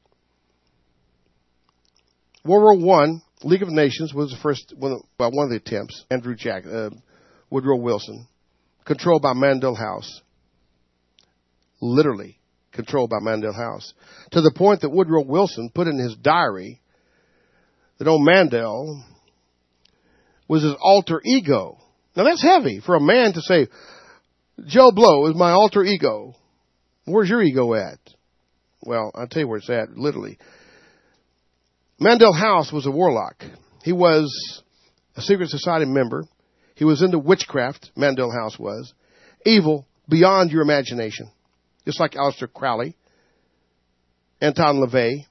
World War I, League of Nations was the first one of the attempts. Woodrow Wilson, controlled by Mandel House. Literally controlled by Mandel House. To the point that Woodrow Wilson put in his diary that old Mandel was his alter ego. Now that's heavy for a man to say, Joe Blow is my alter ego. Where's your ego at? Well, I'll tell you where it's at, literally. Mandel House was a warlock. He was a secret society member. He was into witchcraft, Mandel House was. Evil beyond your imagination. Just like Aleister Crowley, Anton LaVey.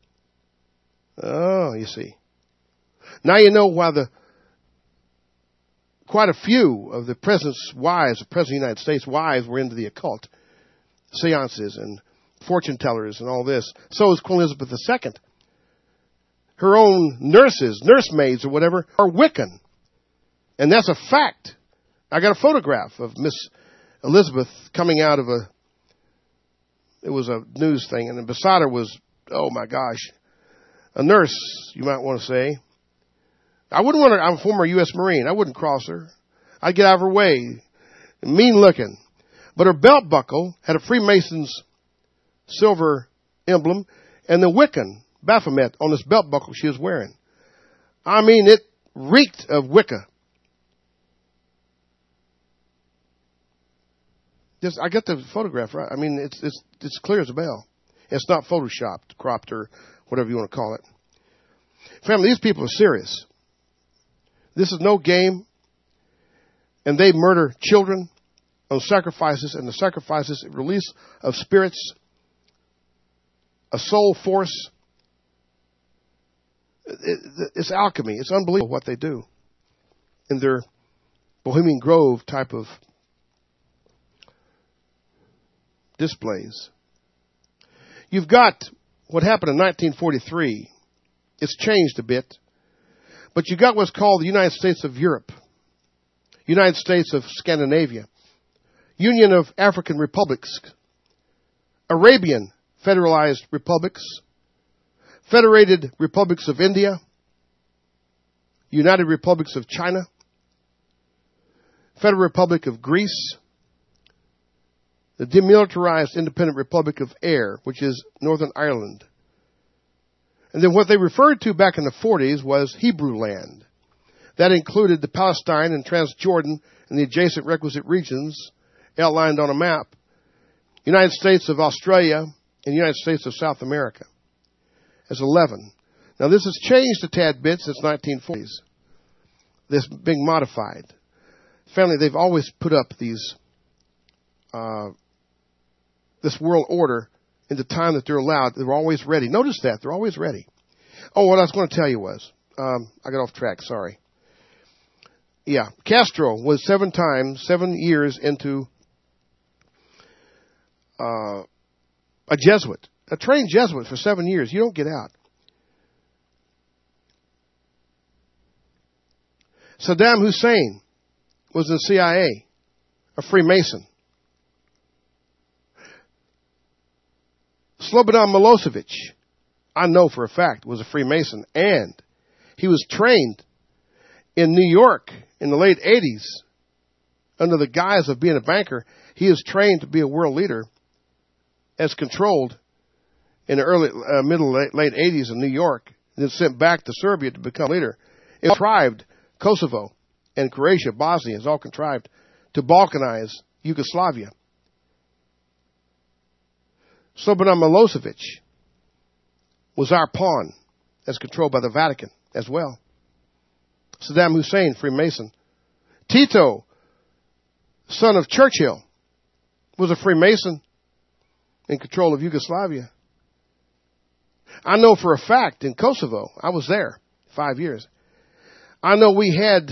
Oh, you see. Now you know why quite a few of the President's wives, the President of the United States' wives, were into the occult. Seances and fortune tellers and all this. So is Queen Elizabeth II. Her own nursemaids or whatever, are Wiccan. And that's a fact. I got a photograph of Miss Elizabeth coming out of it was a news thing, and beside her was, oh my gosh, a nurse, you might want to say. I'm a former U.S. Marine. I wouldn't cross her. I'd get out of her way. Mean looking. But her belt buckle had a Freemason's silver emblem and the Wiccan Baphomet on this belt buckle she was wearing. I mean, it reeked of Wicca. I got the photograph right. I mean, it's clear as a bell. It's not photoshopped, cropped, or whatever you want to call it. Family, these people are serious. This is no game. And they murder children on sacrifices, and the sacrifices, release of spirits, a soul force It's alchemy. It's unbelievable what they do in their Bohemian Grove type of displays. You've got what happened in 1943. It's changed a bit. But you got what's called the United States of Europe, United States of Scandinavia, Union of African Republics, Arabian Federalized Republics, Federated Republics of India, United Republics of China, Federal Republic of Greece, the Demilitarized Independent Republic of Ayr, which is Northern Ireland. And then what they referred to back in the 40s was Hebrew land. That included the Palestine and Transjordan and the adjacent requisite regions outlined on a map, United States of Australia and United States of South America as 11. Now this has changed a tad bit since 1940s. This being modified. Family, they've always put up these, this world order in the time that they're allowed. They're always ready. Notice that. They're always ready. Oh, what I was going to tell you was, I got off track. Sorry. Yeah. Castro was 7 years into, a Jesuit, a trained Jesuit for 7 years. You don't get out. Saddam Hussein was in the CIA, a Freemason. Slobodan Milosevic, I know for a fact, was a Freemason, and he was trained in New York in the late 80s under the guise of being a banker. He is trained to be a world leader as controlled in the early, late 80s in New York, and then sent back to Serbia to become leader. It contrived Kosovo and Croatia, Bosnia is all contrived to balkanize Yugoslavia. Slobodan Milosevic was our pawn, as controlled by the Vatican as well. Saddam Hussein, Freemason. Tito, son of Churchill, was a Freemason in control of Yugoslavia. I know for a fact in Kosovo, I was there 5 years. I know we had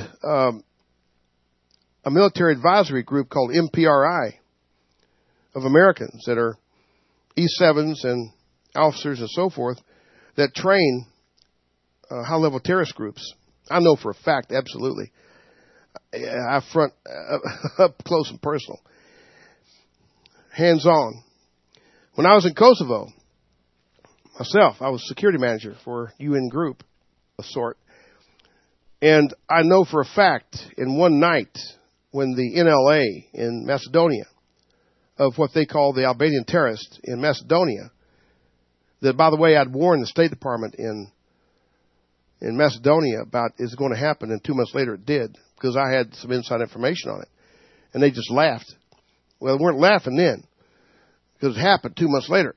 a military advisory group called MPRI of Americans that are E7s and officers and so forth that train high-level terrorist groups. I know for a fact, absolutely. I front up close and personal. Hands-on. When I was in Kosovo, myself, I was security manager for a UN group of sort. And I know for a fact, in one night, when the NLA in Macedonia, of what they call the Albanian terrorists in Macedonia, that, by the way, I'd warned the State Department in Macedonia about is going to happen, and 2 months later it did, because I had some inside information on it. And they just laughed. Well, they weren't laughing then, because it happened 2 months later.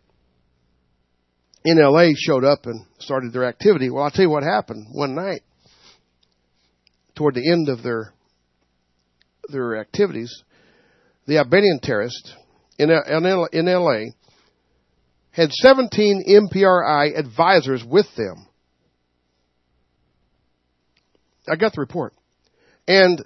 NLA showed up and started their activity. Well, I'll tell you what happened one night. Toward the end of their activities, the Albanian terrorists in LA had 17 MPRI advisors with them. I got the report. And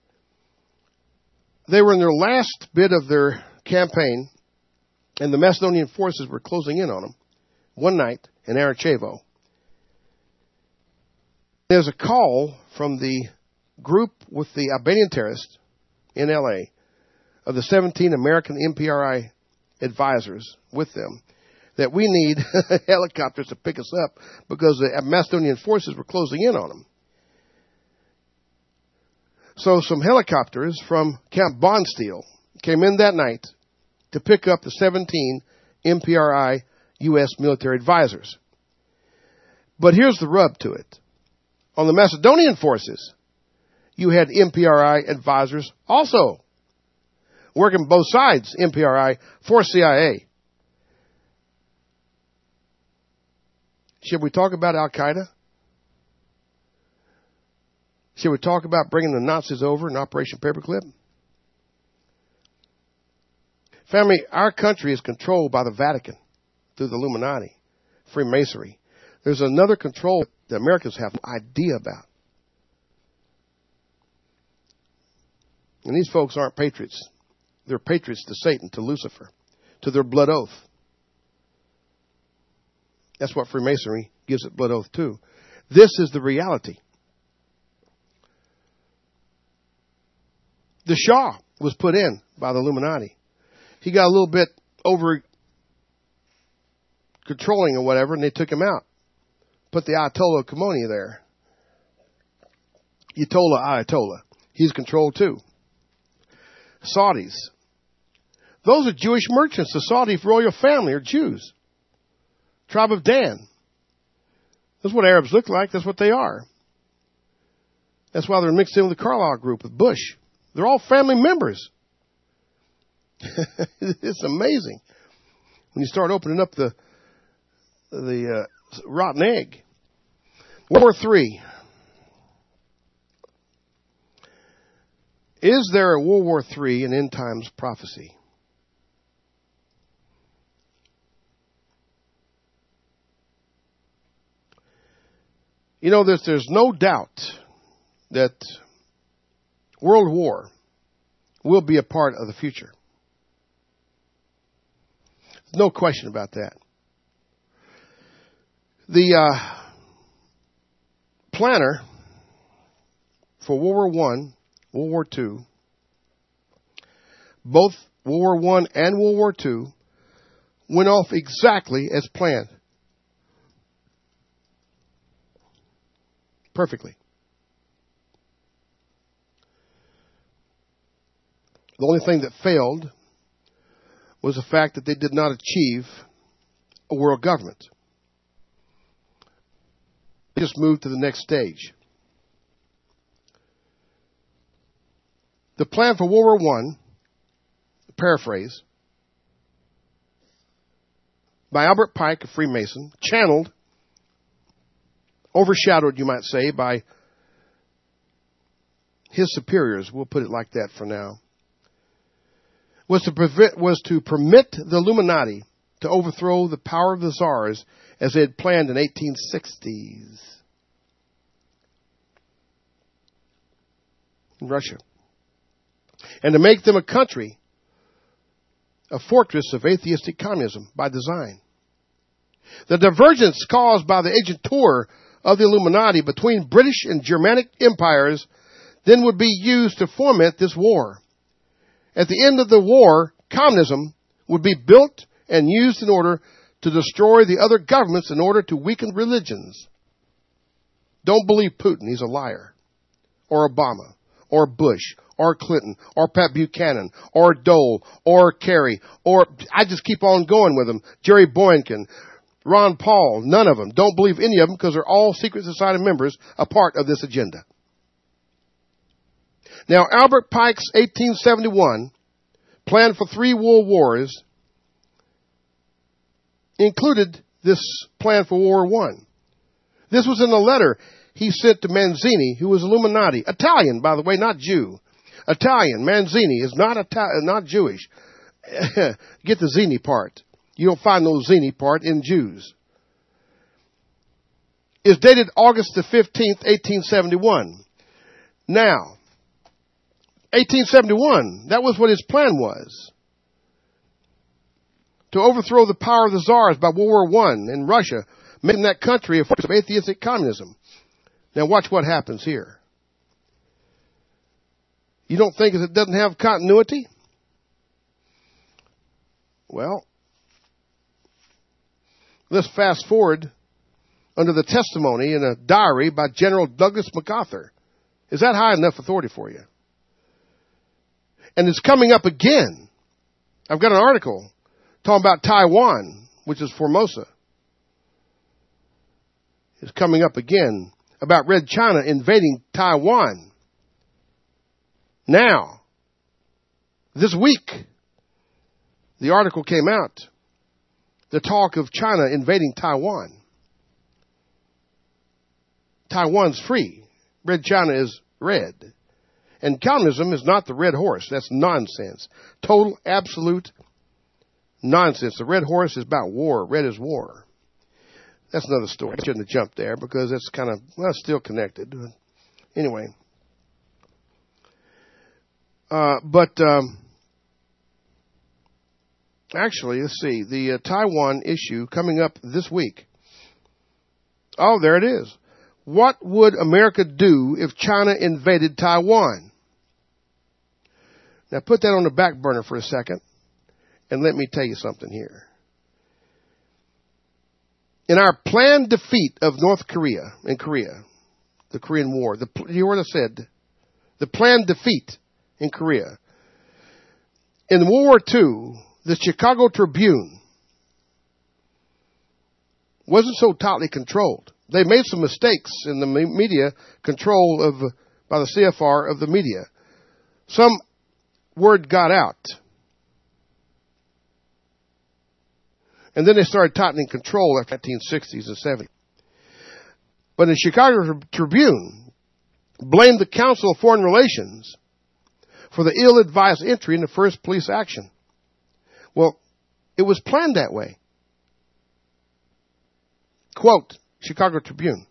they were in their last bit of their campaign, and the Macedonian forces were closing in on them one night in Arachevo. There's a call from the group with the Albanian terrorists in L.A. of the 17 American MPRI advisors with them that we need helicopters to pick us up because the Macedonian forces were closing in on them. So some helicopters from Camp Bondsteel came in that night to pick up the 17 MPRI U.S. military advisors. But here's the rub to it. On the Macedonian forces, you had MPRI advisors also working both sides, MPRI for CIA. Should we talk about Al-Qaeda? Should we talk about bringing the Nazis over in Operation Paperclip? Family, our country is controlled by the Vatican through the Illuminati, Freemasonry. There's another control the Americans have no idea about. And these folks aren't patriots. They're patriots to Satan, to Lucifer, to their blood oath. That's what Freemasonry gives it blood oath to. This is the reality. The Shah was put in by the Illuminati. He got a little bit over controlling or whatever, and they took him out. Put the Ayatollah Khomeini there. Ayatollah. He's controlled too. Saudis. Those are Jewish merchants. The Saudi royal family are Jews. Tribe of Dan. That's what Arabs look like. That's what they are. That's why they're mixed in with the Carlyle group, with Bush. They're all family members. It's amazing when you start opening up the rotten egg. World War III. Is there a World War III, an end times prophecy? You know, there's no doubt that World War will be a part of the future. No question about that. The planner for World War I, World War II, both World War I and World War II went off exactly as planned. Perfectly. The only thing that failed was the fact that they did not achieve a world government. They just moved to the next stage. The plan for World War I, paraphrase, by Albert Pike, a Freemason, channeled, overshadowed, you might say, by his superiors, we'll put it like that for now, was to permit the Illuminati to overthrow the power of the Tsars as they had planned in 1860s in Russia, and to make them a country, a fortress of atheistic communism by design. The divergence caused by the agentur of the Illuminati between British and Germanic empires then would be used to foment this war. At the end of the war, communism would be built and used in order to destroy the other governments in order to weaken religions. Don't believe Putin. He's a liar. Or Obama. Or Bush. Or Clinton. Or Pat Buchanan. Or Dole. Or Kerry. Or I just keep on going with them. Jerry Boykin. Ron Paul. None of them. Don't believe any of them because they're all secret society members, a part of this agenda. Now, Albert Pike's 1871 plan for 3 world wars included this plan for World War I. This was in a letter he sent to Manzini, who was Illuminati. Italian, by the way, not Jew. Italian. Manzini is not Jewish. Get the Zini part. You don't find no Zini part in Jews. It's dated August the 15th, 1871. Now, 1871, that was what his plan was. To overthrow the power of the Tsars by World War I in Russia, making that country a fortress of atheistic communism. Now watch what happens here. You don't think it doesn't have continuity? Well, let's fast forward under the testimony in a diary by General Douglas MacArthur. Is that high enough authority for you? And it's coming up again. I've got an article talking about Taiwan, which is Formosa. It's coming up again about Red China invading Taiwan. Now, this week, the article came out. The talk of China invading Taiwan. Taiwan's free. Red China is red. And communism is not the red horse. That's nonsense. Total, absolute nonsense. The red horse is about war. Red is war. That's another story. I shouldn't have jumped there because it's kind of, well, it's still connected. Anyway. Actually, let's see. The Taiwan issue coming up this week. Oh, there it is. What would America do if China invaded Taiwan? Now put that on the back burner for a second, and let me tell you something here. In our planned defeat of North Korea, in Korea, the Korean War, you hear what I said? The planned defeat in Korea. In World War II, the Chicago Tribune wasn't so tightly controlled. They made some mistakes in the media control by the CFR of the media. Some word got out. And then they started tightening control after the 1960s and 70s. But the Chicago Tribune blamed the Council of Foreign Relations for the ill-advised entry into first police action. Well, it was planned that way. Quote, Chicago Tribune.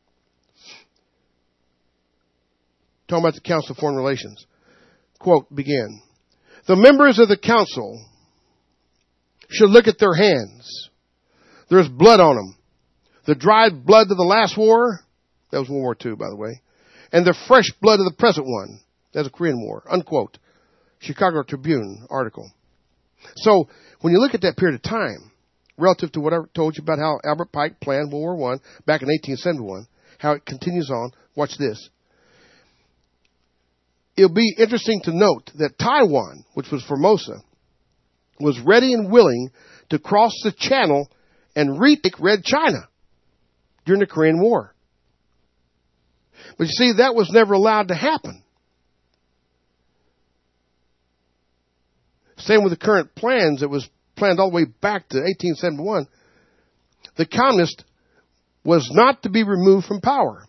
Talking about the Council of Foreign Relations. Quote began. The members of the council should look at their hands. There's blood on them. The dried blood of the last war, that was World War II, by the way, and the fresh blood of the present one, that's a Korean War, unquote. Chicago Tribune article. So, when you look at that period of time, relative to what I told you about how Albert Pike planned World War I back in 1871, how it continues on, watch this. It'll be interesting to note that Taiwan, which was Formosa, was ready and willing to cross the channel and retake Red China during the Korean War. But you see, that was never allowed to happen. Same with the current plans. It was planned all the way back to 1871. The communist was not to be removed from power.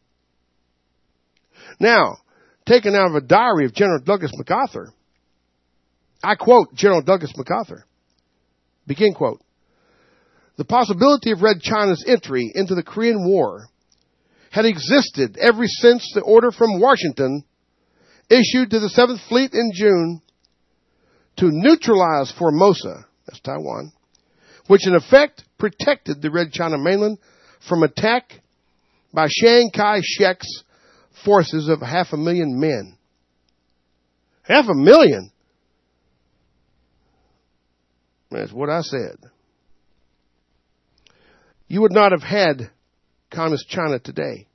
Now, taken out of a diary of General Douglas MacArthur, I quote General Douglas MacArthur. Begin quote. The possibility of Red China's entry into the Korean War had existed ever since the order from Washington issued to the 7th Fleet in June to neutralize Formosa, that's Taiwan, which in effect protected the Red China mainland from attack by Chiang Kai-shek's forces of 500,000 men. 500,000? That's what I said. You would not have had Communist China today.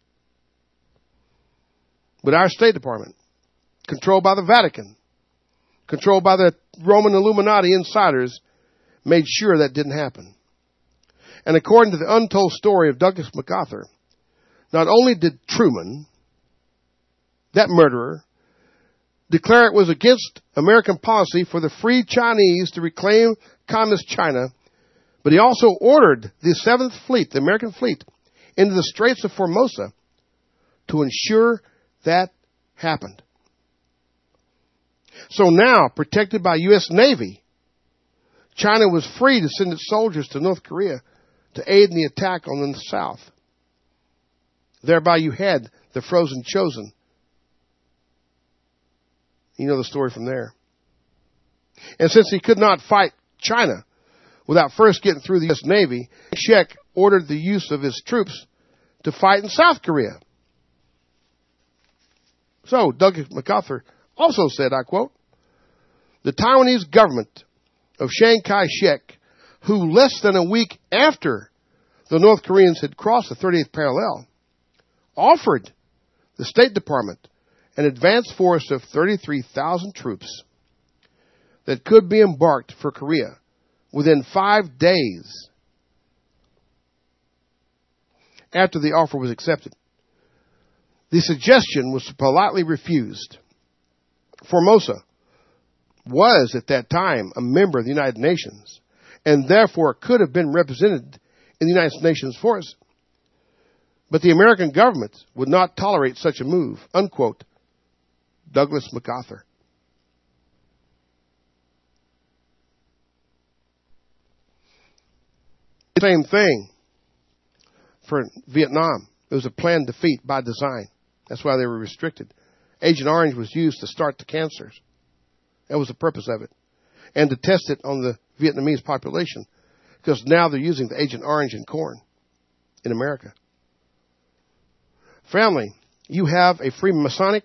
But our State Department, controlled by the Vatican, controlled by the Roman Illuminati insiders, made sure that didn't happen. And according to the untold story of Douglas MacArthur, not only did Truman, that murderer, declare it was against American policy for the free Chinese to reclaim Communist China, but he also ordered the 7th Fleet, the American fleet, into the Straits of Formosa to ensure that happened. So now, protected by U.S. Navy, China was free to send its soldiers to North Korea to aid in the attack on the south. Thereby you had the frozen chosen. You know the story from there. And since he could not fight China without first getting through the U.S. Navy, Shek ordered the use of his troops to fight in South Korea. So, Douglas MacArthur also said, I quote, the Taiwanese government of Chiang Kai-shek, who less than a week after the North Koreans had crossed the 30th parallel, offered the State Department an advance force of 33,000 troops that could be embarked for Korea within 5 days after the offer was accepted. The suggestion was politely refused. Formosa was at that time a member of the United Nations and therefore could have been represented in the United Nations force. But the American government would not tolerate such a move, unquote, Douglas MacArthur. Same thing for Vietnam. It was a planned defeat by design. That's why they were restricted. Agent Orange was used to start the cancers. That was the purpose of it. And to test it on the Vietnamese population. Because now they're using the Agent Orange in corn in America. Family, you have a Freemasonic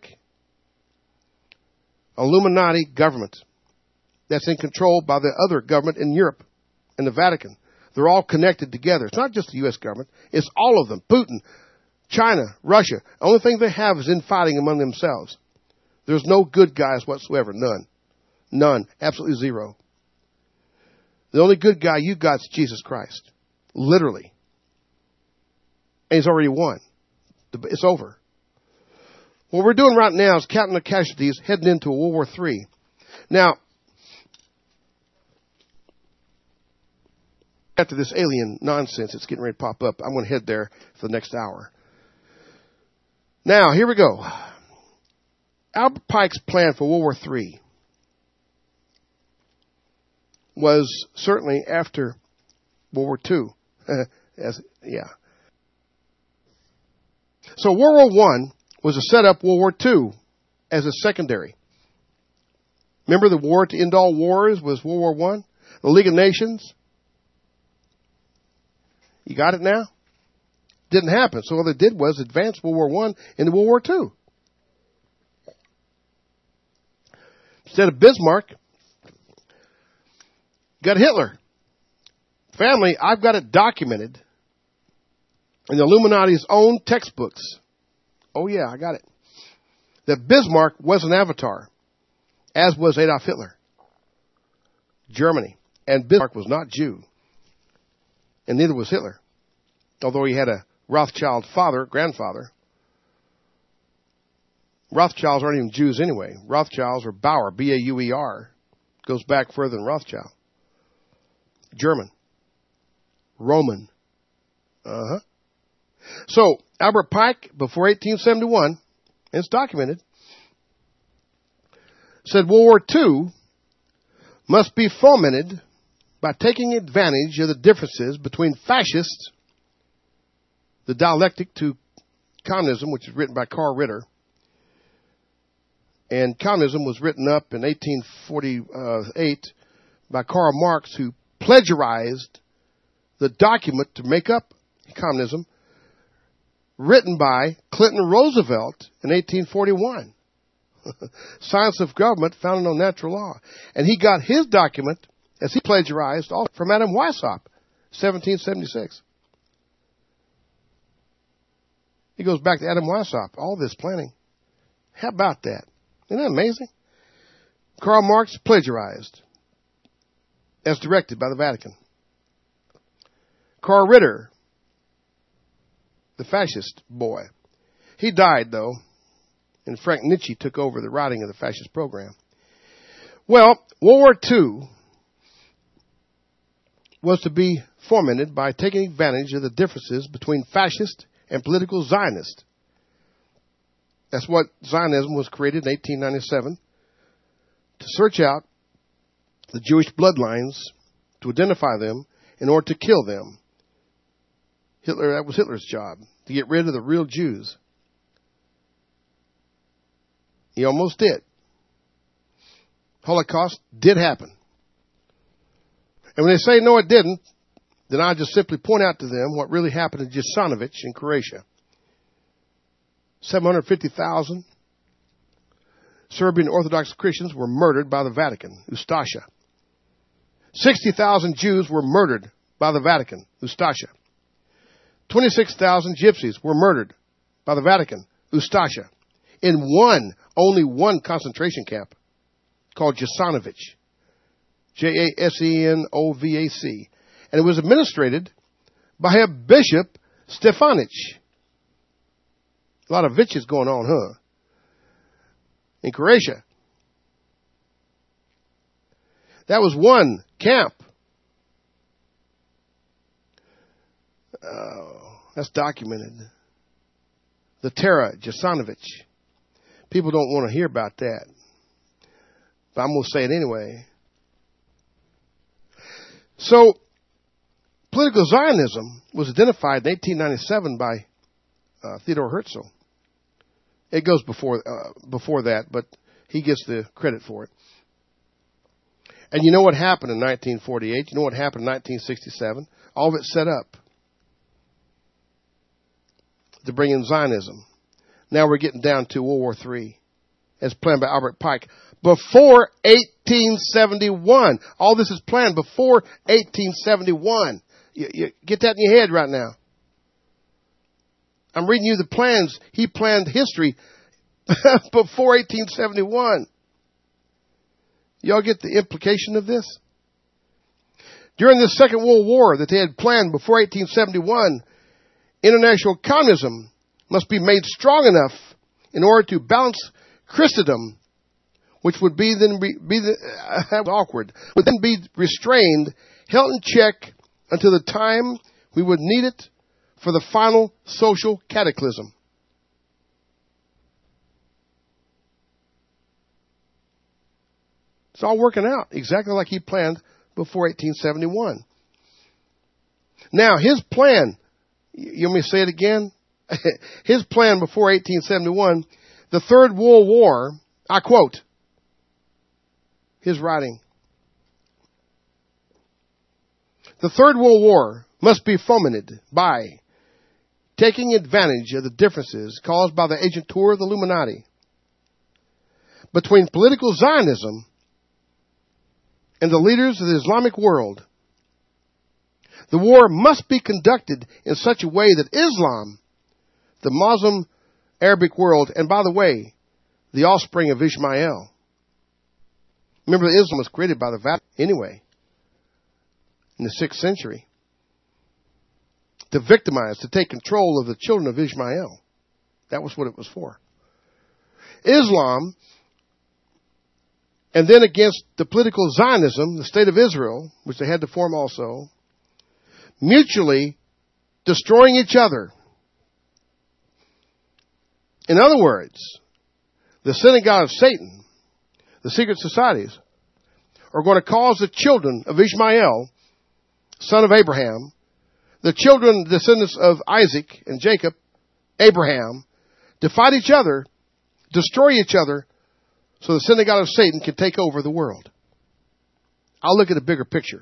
Illuminati government that's in control by the other government in Europe and the Vatican. They're all connected together. It's not just the U.S. government. It's all of them. Putin, China, Russia. The only thing they have is infighting among themselves. There's no good guys whatsoever. None. None. Absolutely zero. The only good guy you got is Jesus Christ. Literally. And he's already won. It's over. What we're doing right now is counting the casualties heading into World War III. Now, after this alien nonsense that's getting ready to pop up, I'm going to head there for the next hour. Now, here we go. Albert Pike's plan for World War III was certainly after World War II. So World War I was to set up World War II as a secondary. Remember the war to end all wars was World War I? The League of Nations? You got it now? Didn't happen. So what they did was advance World War I into World War II. Instead of Bismarck, got Hitler. Family, I've got it documented in the Illuminati's own textbooks. Oh yeah, I got it. That Bismarck was an avatar, as was Adolf Hitler. Germany. And Bismarck was not Jew. And neither was Hitler. Although he had a Rothschild grandfather. Rothschilds aren't even Jews anyway. Rothschilds are Bauer, B-A-U-E-R. Goes back further than Rothschild. German. Roman. So, Albert Pike, before 1871, and it's documented, said World War II must be fomented by taking advantage of the differences between fascists, the dialectic to communism, which is written by Carl Ritter, and communism was written up in 1848 by Karl Marx, who plagiarized the document to make up communism, written by Clinton Roosevelt in 1841. Science of Government founded on natural law. And he got his document, as he plagiarized, from Adam Weishaupt, 1776. He goes back to Adam Weishaupt, all this planning. How about that? Isn't that amazing? Karl Marx plagiarized, as directed by the Vatican. Carl Ritter, the fascist boy. He died, though, and Frank Nietzsche took over the writing of the fascist program. Well, World War II was to be fomented by taking advantage of the differences between fascist and political Zionist. That's what Zionism was created in 1897, to search out the Jewish bloodlines, to identify them, in order to kill them. That was Hitler's job, to get rid of the real Jews. He almost did. Holocaust did happen. And when they say no, it didn't, then I just simply point out to them what really happened in Jasenovac in Croatia. 750,000 Serbian Orthodox Christians were murdered by the Vatican, Ustasha. 60,000 Jews were murdered by the Vatican, Ustasha. 26,000 gypsies were murdered by the Vatican, Ustasha, in only one concentration camp called Jasenovac, Jasenovac. And it was administrated by a Bishop Stefanic. A lot of vitches going on, huh? In Croatia. That was one camp. That's documented. The Terra Jasenovac. People don't want to hear about that. But I'm going to say it anyway. So, Political Zionism was identified in 1897 by Theodore Herzl. It goes before that, but he gets the credit for it. And you know what happened in 1948? You know what happened in 1967? All of it set up to bring in Zionism. Now we're getting down to World War III, as planned by Albert Pike. Before 1871. All this is planned before 1871. You get that in your head right now. I'm reading you the plans. He planned history before 1871. Y'all get the implication of this? During the Second World War that they had planned before 1871, international communism must be made strong enough in order to balance Christendom, which would be awkward, would then be restrained, held in check until the time we would need it for the final social cataclysm. It's all working out exactly like he planned before 1871. Now, his plan, you want me to say it again? His plan before 1871, the Third World War, I quote his writing. The Third World War must be fomented by taking advantage of the differences caused by the agentur of the Illuminati between political Zionism and the leaders of the Islamic world. The war must be conducted in such a way that Islam, the Muslim Arabic world, and by the way, the offspring of Ishmael. Remember that Islam was created by the Vatican anyway, in the 6th century, to victimize, to take control of the children of Ishmael. That was what it was for. Islam, and then against the political Zionism, the state of Israel, which they had to form also, mutually destroying each other. In other words, the synagogue of Satan, the secret societies, are going to cause the children of Ishmael, son of Abraham, the children, descendants of Isaac and Jacob, Abraham, to fight each other, destroy each other, so the synagogue of Satan can take over the world. I'll look at a bigger picture.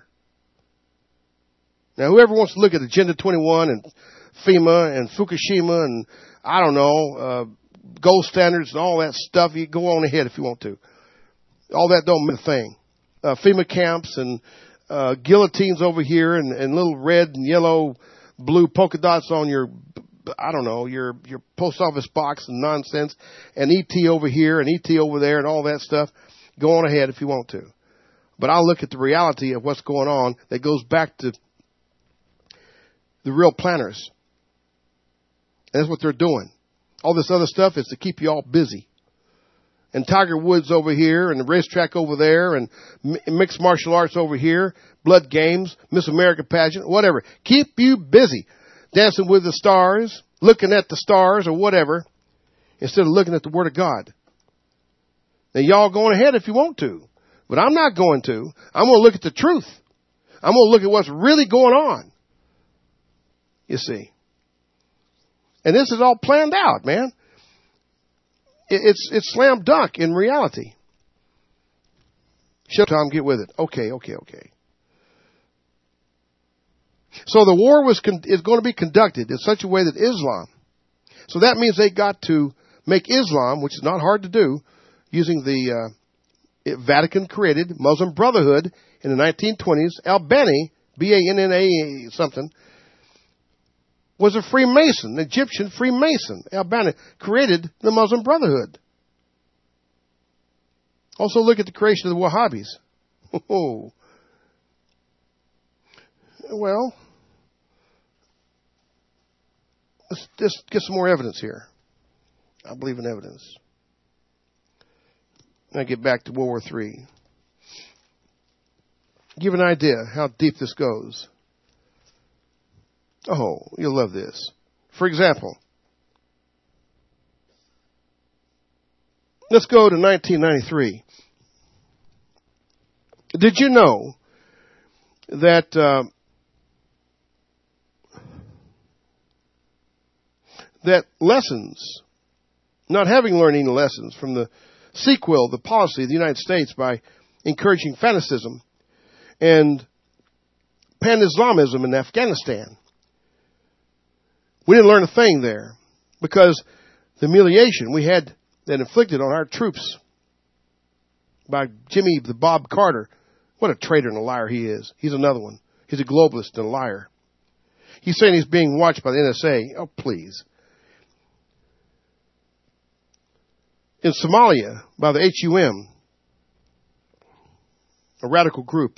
Now, whoever wants to look at Agenda 21 and FEMA and Fukushima and, I don't know, gold standards and all that stuff, you go on ahead if you want to. All that don't mean a thing. FEMA camps and guillotines over here and little red and yellow, blue polka dots on your, I don't know, your post office box and nonsense, and ET over here and ET over there and all that stuff. Go on ahead if you want to. But I'll look at the reality of what's going on that goes back to the real planners. And that's what they're doing. All this other stuff is to keep you all busy. And Tiger Woods over here, and the racetrack over there, and mixed martial arts over here, blood games, Miss America pageant, whatever. Keep you busy. Dancing with the stars, looking at the stars or whatever, instead of looking at the Word of God. Now, y'all going ahead if you want to. But I'm not going to. I'm going to look at the truth. I'm going to look at what's really going on. You see. And this is all planned out, man. It's slam dunk in reality. Shut up, Tom, get with it. Okay. So the war is going to be conducted in such a way that Islam, so that means they got to make Islam, which is not hard to do, using the Vatican-created Muslim Brotherhood in the 1920s. Albani, B-A-N-N-A something, was a Freemason, an Egyptian Freemason. Albani created the Muslim Brotherhood. Also look at the creation of the Wahhabis. Oh. Well, let's just get some more evidence here. I believe in evidence. Now get back to World War III. Give an idea how deep this goes. Oh, you'll love this. For example, let's go to 1993. Did you know that that lessons, not having learned any lessons from the sequel, the policy of the United States by encouraging fanaticism and pan-Islamism in Afghanistan. We didn't learn a thing there because the humiliation we had that inflicted on our troops by Jimmy the Bob Carter. What a traitor and a liar he is. He's another one. He's a globalist and a liar. He's saying he's being watched by the NSA. Oh, please. In Somalia, by the HUM, a radical group,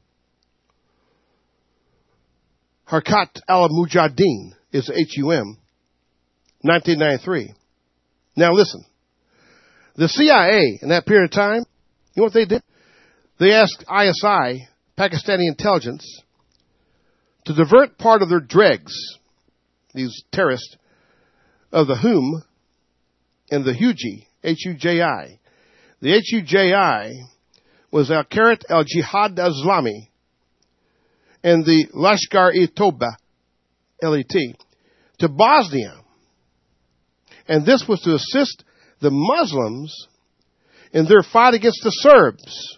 Harkat al-Mujahideen is the HUM, 1993. Now listen, the CIA in that period of time, you know what they did? They asked ISI, Pakistani intelligence, to divert part of their dregs, these terrorists, of the HUM and the HUJI, H-U-J-I. The H-U-J-I was Al-Qarat al-Jihad al-Islami and the Lashkar-e-Toba, L-E-T, to Bosnia. And this was to assist the Muslims in their fight against the Serbs.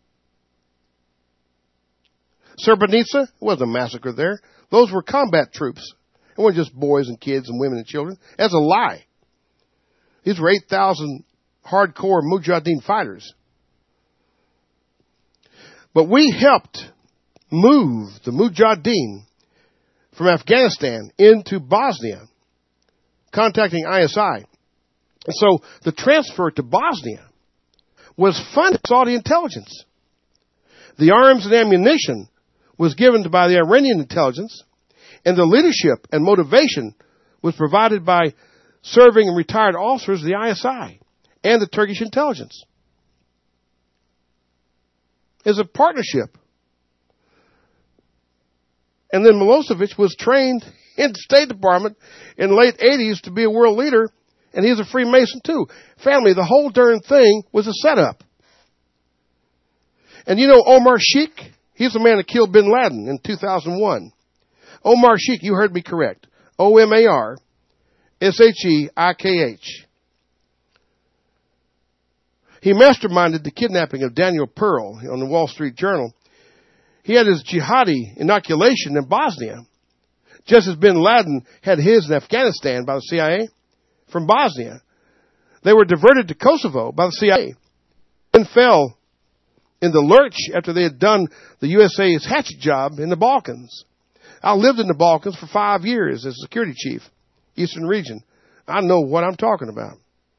Srebrenica, it wasn't a massacre there. Those were combat troops. It wasn't just boys and kids and women and children. That's a lie. These were 8,000 hardcore Mujahideen fighters. But we helped move the Mujahideen from Afghanistan into Bosnia, contacting ISI. And so the transfer to Bosnia was funded by Saudi intelligence. The arms and ammunition was given by the Iranian intelligence, and the leadership and motivation was provided by serving and retired officers of the ISI and the Turkish intelligence. It's a partnership. And then Milosevic was trained in the State Department in the late 80s to be a world leader, and he's a Freemason too. Family, the whole darn thing was a setup. And you know Omar Sheikh? He's the man that killed bin Laden in 2001. Omar Sheikh, you heard me correct. O-M-A-R-S-H-E-I-K-H. He masterminded the kidnapping of Daniel Pearl on the Wall Street Journal. He had his jihadi inoculation in Bosnia, just as bin Laden had his in Afghanistan by the CIA from Bosnia. They were diverted to Kosovo by the CIA and fell in the lurch after they had done the USA's hatchet job in the Balkans. I lived in the Balkans for 5 years as security chief, Eastern region. I know what I'm talking about.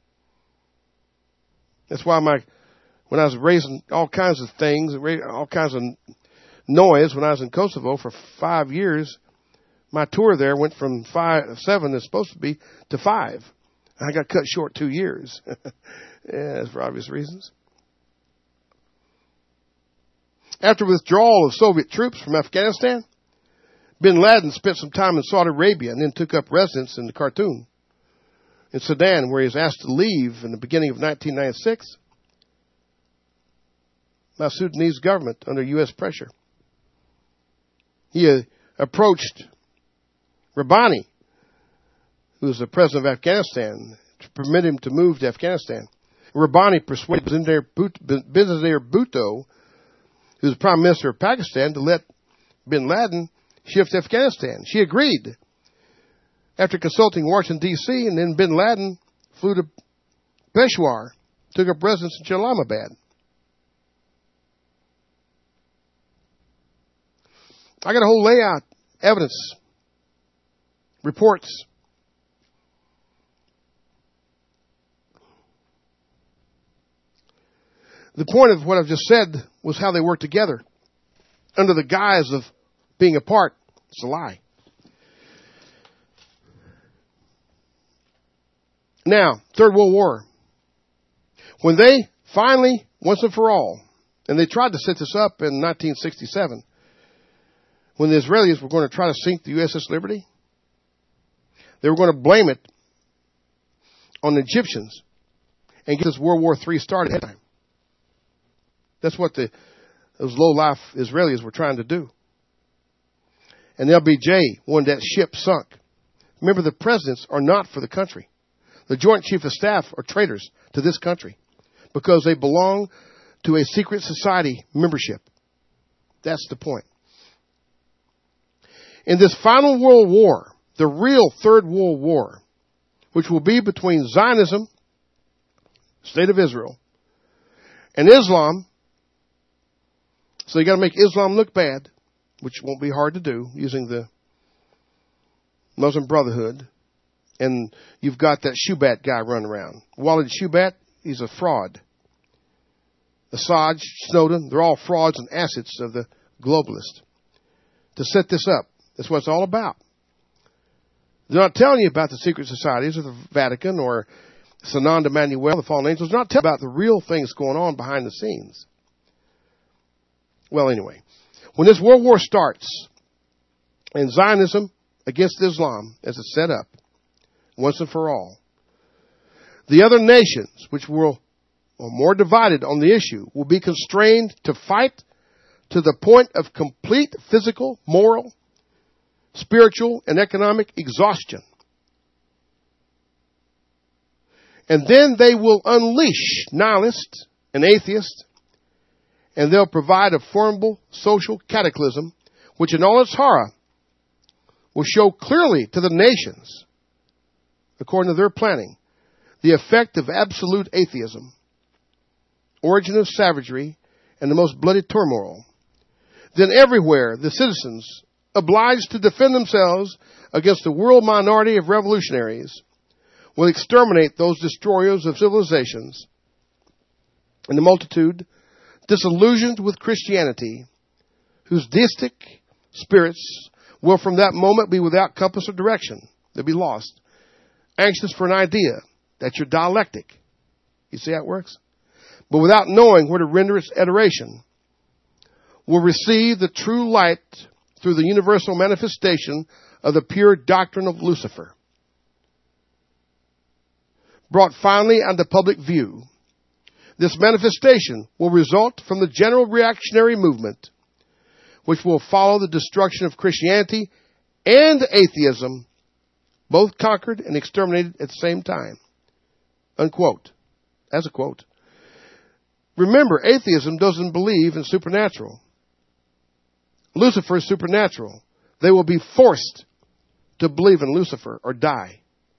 That's why when I was raising all kinds of things, all kinds of noise when I was in Kosovo for 5 years, my tour there went from 7 it's supposed to be to 5. I got cut short 2 years. That's for obvious reasons. After withdrawal of Soviet troops from Afghanistan, bin Laden spent some time in Saudi Arabia and then took up residence in Khartoum, in Sudan, where he was asked to leave in the beginning of 1996 by the Sudanese government under U.S. pressure. He approached Rabbani, who was the president of Afghanistan, to permit him to move to Afghanistan. Rabbani persuaded Benazir Bhutto, who was Prime Minister of Pakistan, to let bin Laden shift to Afghanistan. She agreed. After consulting Washington, D.C., and then bin Laden flew to Peshawar, took up residence in Jalalabad. I got a whole layout, evidence, reports. The point of what I've just said was how they work together under the guise of being apart. It's a lie. Now, Third World War. When they finally, once and for all, and they tried to set this up in 1967, when the Israelis were going to try to sink the USS Liberty, they were going to blame it on the Egyptians and get this World War III started ahead of time. That's what those low-life Israelis were trying to do. And LBJ wanted that ship sunk. Remember, the presidents are not for the country. The Joint Chief of Staff are traitors to this country because they belong to a secret society membership. That's the point. In this final world war, the real Third World War, which will be between Zionism, State of Israel, and Islam, so you got to make Islam look bad, which won't be hard to do using the Muslim Brotherhood. And you've got that Shubat guy running around. Walid Shubat, he's a fraud. Assad, Snowden, they're all frauds and assets of the globalists. To set this up, that's what it's all about. They're not telling you about the secret societies of the Vatican or Sanan de Manuel, the fallen angels. They're not telling you about the real things going on behind the scenes. Well, anyway, when this world war starts and Zionism against Islam as it's set up, once and for all, the other nations, which are more divided on the issue, will be constrained to fight to the point of complete physical, moral, spiritual, and economic exhaustion. And then they will unleash nihilists and atheists, and they'll provide a formidable social cataclysm, which in all its horror will show clearly to the nations, according to their planning, the effect of absolute atheism, origin of savagery, and the most bloody turmoil. Then everywhere the citizens, obliged to defend themselves against the world minority of revolutionaries, will exterminate those destroyers of civilizations, and the multitude, disillusioned with Christianity, whose deistic spirits will from that moment be without compass or direction. They'll be lost. Anxious for an idea. That's your dialectic. You see how it works? But without knowing where to render its iteration, will receive the true light through the universal manifestation of the pure doctrine of Lucifer. Brought finally under public view, this manifestation will result from the general reactionary movement, which will follow the destruction of Christianity and atheism, both conquered and exterminated at the same time. Unquote. As a quote. Remember, atheism doesn't believe in supernatural. Lucifer is supernatural. They will be forced to believe in Lucifer or die.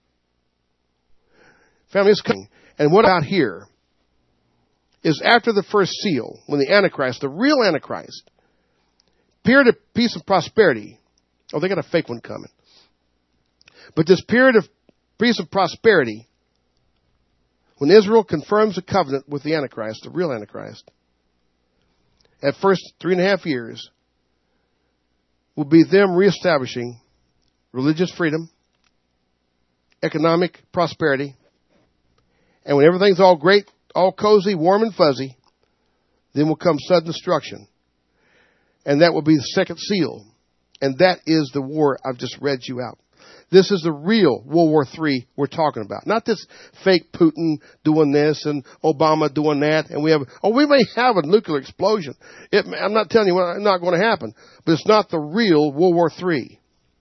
Family, is coming. And what out here is after the first seal, when the Antichrist, the real Antichrist, period of peace and prosperity. Oh, they got a fake one coming. But this period of peace and prosperity, when Israel confirms a covenant with the Antichrist, the real Antichrist, at first 3.5 years, will be them reestablishing religious freedom, economic prosperity, and when everything's all great, all cozy, warm and fuzzy, then will come sudden destruction. And that will be the second seal. And that is the war I've just read you out. This is the real World War III we're talking about. Not this fake Putin doing this and Obama doing that. And we may have a nuclear explosion. I'm not telling you what's not going to happen. But it's not the real World War III.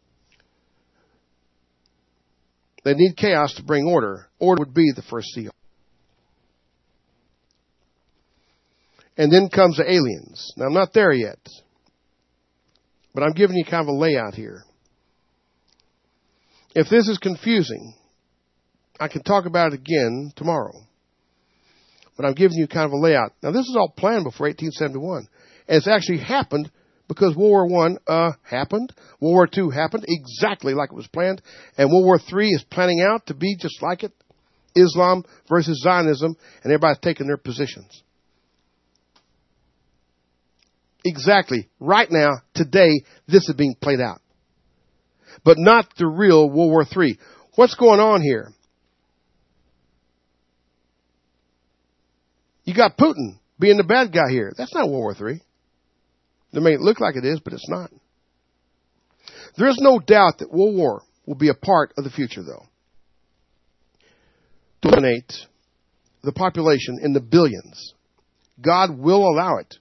They need chaos to bring order. Order would be the first seal. And then comes the aliens. Now, I'm not there yet. But I'm giving you kind of a layout here. If this is confusing, I can talk about it again tomorrow. But I'm giving you kind of a layout. Now, this is all planned before 1871. And it's actually happened because World War I happened. World War II happened exactly like it was planned. And World War III is planning out to be just like it. Islam versus Zionism. And everybody's taking their positions. Exactly. Right now, today, this is being played out. But not the real World War III. What's going on here? You got Putin being the bad guy here. That's not World War III. It may look like it is, but it's not. There is no doubt that World War will be a part of the future, though. To dominate the population in the billions. God will allow it.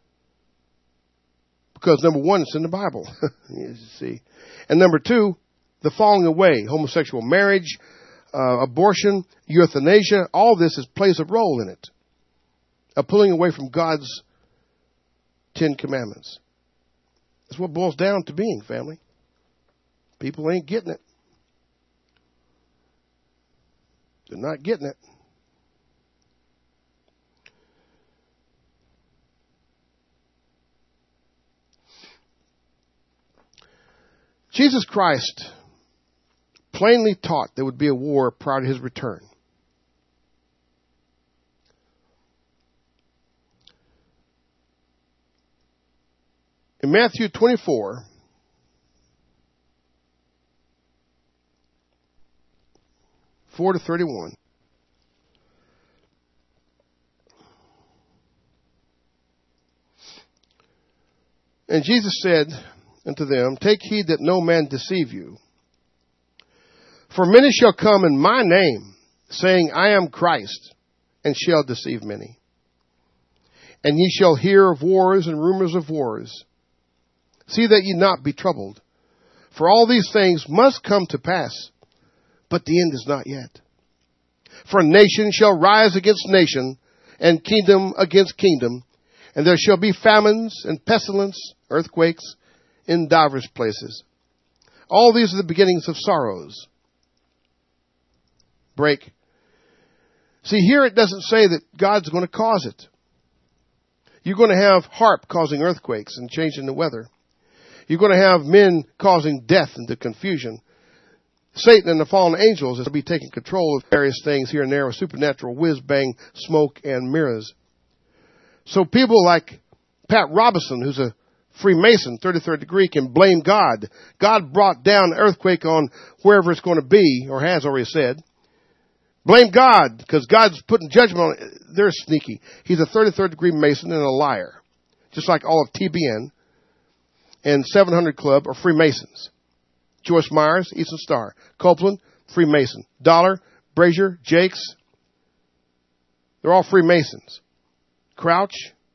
Because number one, it's in the Bible. You see. And number two, the falling away, homosexual marriage, abortion, euthanasia, all this plays a role in it. A pulling away from God's 10 commandments. That's what it boils down to being, family. People ain't getting it. They're not getting it. Jesus Christ plainly taught there would be a war prior to his return. In Matthew 24, (4 to 31), and Jesus said unto them, Take heed that no man deceive you. For many shall come in my name, saying, I am Christ, and shall deceive many. And ye shall hear of wars and rumors of wars. See that ye not be troubled. For all these things must come to pass, but the end is not yet. For nation shall rise against nation, and kingdom against kingdom, and there shall be famines and pestilence, earthquakes, in divers places. All these are the beginnings of sorrows. Break. See, here it doesn't say that God's going to cause it. You're going to have HAARP causing earthquakes and changing the weather. You're going to have men causing death and confusion. Satan and the fallen angels will be taking control of various things here and there with supernatural whiz-bang, smoke, and mirrors. So people like Pat Robertson, who's a Freemason, 33rd degree, can blame God. God brought down an earthquake on wherever it's going to be, or has already said. Blame God, because God's putting judgment on it. They're sneaky. He's a 33rd degree Mason and a liar. Just like all of TBN and 700 Club are Freemasons. Joyce Myers, Eastern Star. Copeland, Freemason. Dollar, Brazier, Jakes. They're all Freemasons. Crouch,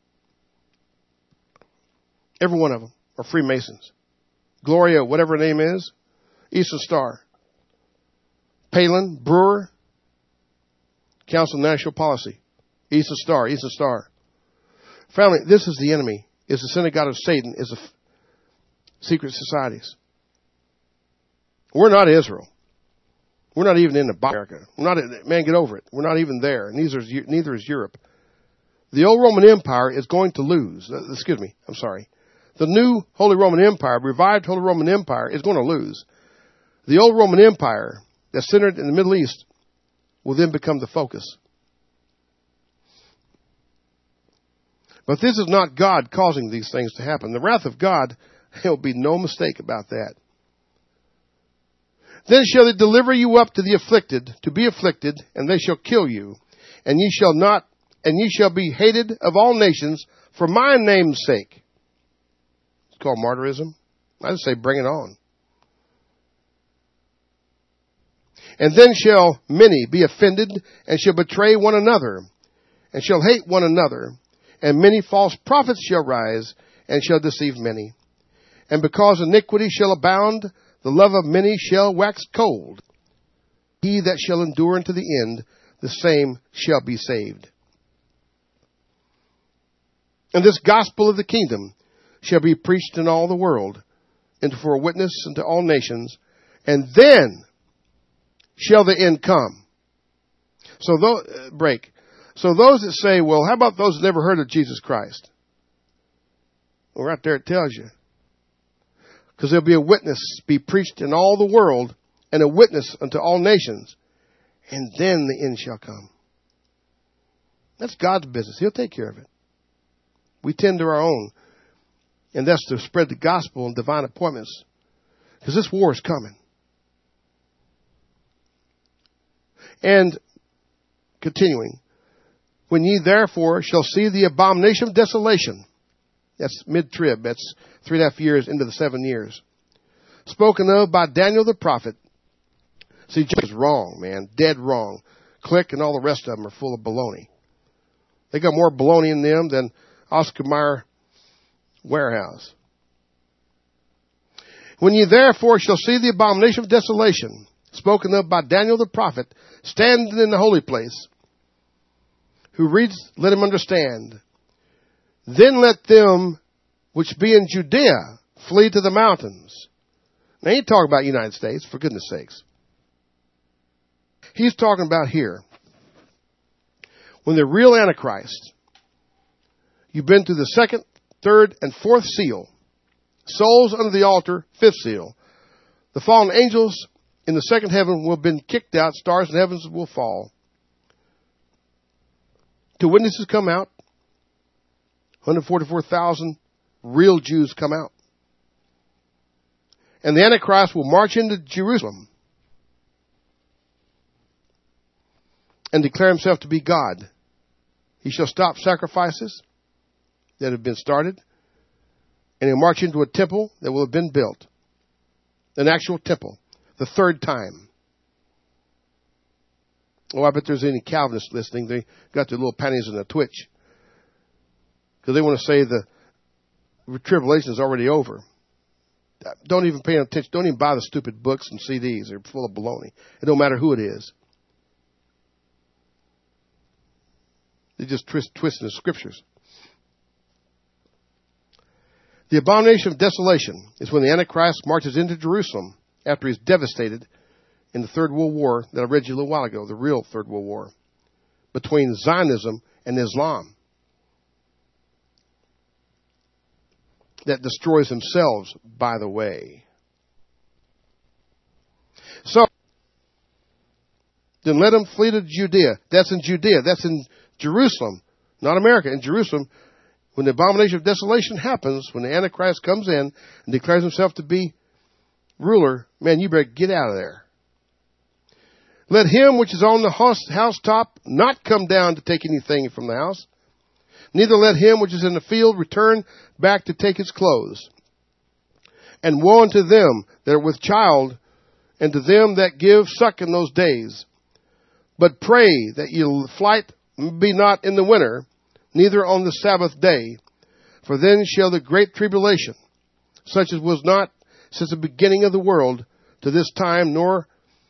every one of them are Freemasons. Gloria, whatever her name is, Eastern Star. Palin, Brewer, Council of National Policy. Eastern Star, Eastern Star. Family, this is the enemy. Is the synagogue of Satan, is the secret societies. We're not Israel. We're not even in America. Man, get over it. We're not even there. Neither is Europe. The old Roman Empire is going to lose. The new Holy Roman Empire, revived Holy Roman Empire, is going to lose. The old Roman Empire that's centered in the Middle East will then become the focus. But this is not God causing these things to happen. The wrath of God, there will be no mistake about that. Then shall they deliver you up to the afflicted, to be afflicted, and they shall kill you, and ye shall be hated of all nations for my name's sake. It's called martyrism. I just say bring it on. And then shall many be offended, and shall betray one another, and shall hate one another, and many false prophets shall rise, and shall deceive many. And because iniquity shall abound, the love of many shall wax cold. He that shall endure unto the end, the same shall be saved. And this gospel of the kingdom shall be preached in all the world, and for a witness unto all nations, and then shall the end come. So those that say, well, how about those that never heard of Jesus Christ? Well, right there it tells you. Because there'll be a witness be preached in all the world, and a witness unto all nations, and then the end shall come. That's God's business. He'll take care of it. We tend to our own. And that's to spread the gospel and divine appointments. Because this war is coming. And continuing. When ye therefore shall see the abomination of desolation. That's mid-trib. That's 3.5 years into the 7 years. Spoken of by Daniel the prophet. See, Jesus is wrong, man. Dead wrong. Click and all the rest of them are full of baloney. They got more baloney in them than Oscar Mayer warehouse. When ye therefore shall see the abomination of desolation, spoken of by Daniel the prophet, standing in the holy place, who reads, let him understand. Then let them which be in Judea flee to the mountains. Now, he ain't talking about United States, for goodness sakes. He's talking about here. When the real Antichrist, you've been through the second, third, and fourth seal. Souls under the altar, fifth seal. The fallen angels in the second heaven will have been kicked out. Stars in heavens will fall. Two witnesses come out. 144,000 real Jews come out. And the Antichrist will march into Jerusalem and declare himself to be God. He shall stop sacrifices that have been started, and he'll march into a temple that will have been built. An actual temple. The third time. Oh, I bet there's any Calvinists listening. They got their little panties in a twitch. Because they want to say the tribulation is already over. Don't even pay attention. Don't even buy the stupid books and CDs. They're full of baloney. It don't matter who it is. They just twisting the scriptures. The abomination of desolation is when the Antichrist marches into Jerusalem after he's devastated in the Third World War that I read you a little while ago, the real Third World War, between Zionism and Islam, that destroys themselves, by the way. So, then let them flee to Judea. That's in Judea. That's in Jerusalem, not America. In Jerusalem, when the abomination of desolation happens, when the Antichrist comes in and declares himself to be ruler, man, you better get out of there. Let him which is on the housetop not come down to take anything from the house. Neither let him which is in the field return back to take his clothes. And woe unto them that are with child, and to them that give suck in those days. But pray that your flight be not in the winter, neither on the Sabbath day. For then shall the great tribulation, such as was not since the beginning of the world to this time, nor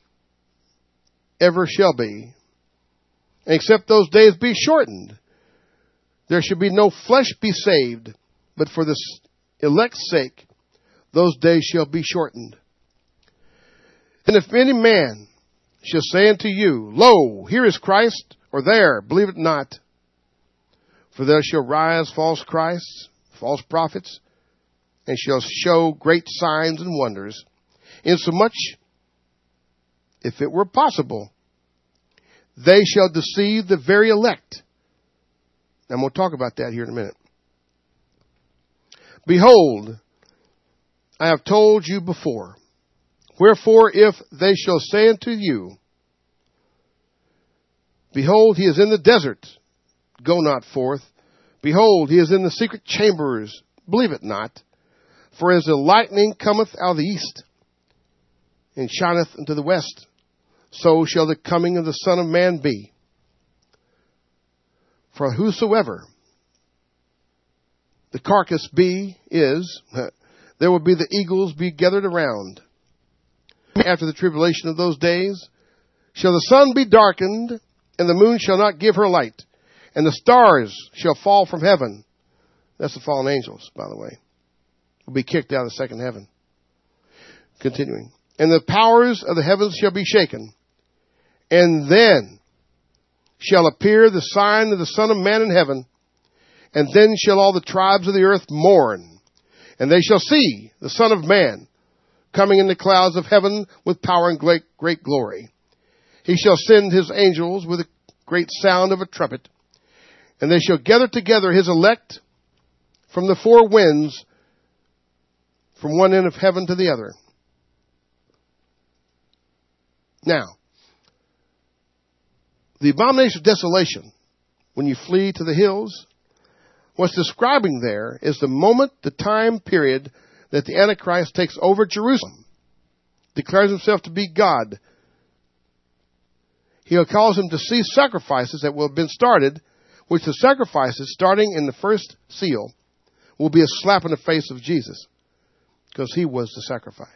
ever shall be, and except those days be shortened, there shall be no flesh be saved, but for the elect's sake, those days shall be shortened. And if any man shall say unto you, Lo, here is Christ, or there, believe it not. For there shall rise false Christs, false prophets, and shall show great signs and wonders, insomuch, if it were possible, they shall deceive the very elect. And we'll talk about that here in a minute. Behold, I have told you before. Wherefore, if they shall say unto you, Behold, he is in the desert, go not forth. Behold, he is in the secret chambers, believe it not. For as the lightning cometh out of the east, and shineth into the west, so shall the coming of the Son of Man be. For whosoever the carcass is, there will be the eagles be gathered around. After the tribulation of those days, shall the sun be darkened, and the moon shall not give her light, and the stars shall fall from heaven. That's the fallen angels, by the way. Will be kicked out of the second heaven. Continuing. And the powers of the heavens shall be shaken. And then shall appear the sign of the Son of Man in heaven. And then shall all the tribes of the earth mourn. And they shall see the Son of Man coming in the clouds of heaven with power and great glory. He shall send his angels with a great sound of a trumpet. And they shall gather together his elect from the four winds, from one end of heaven to the other. Now, the abomination of desolation, when you flee to the hills, what's describing there is the moment, the time period that the Antichrist takes over Jerusalem, declares himself to be God. He'll cause him to cease sacrifices that will have been started, which the sacrifices, starting in the first seal, will be a slap in the face of Jesus. because he was the sacrifice.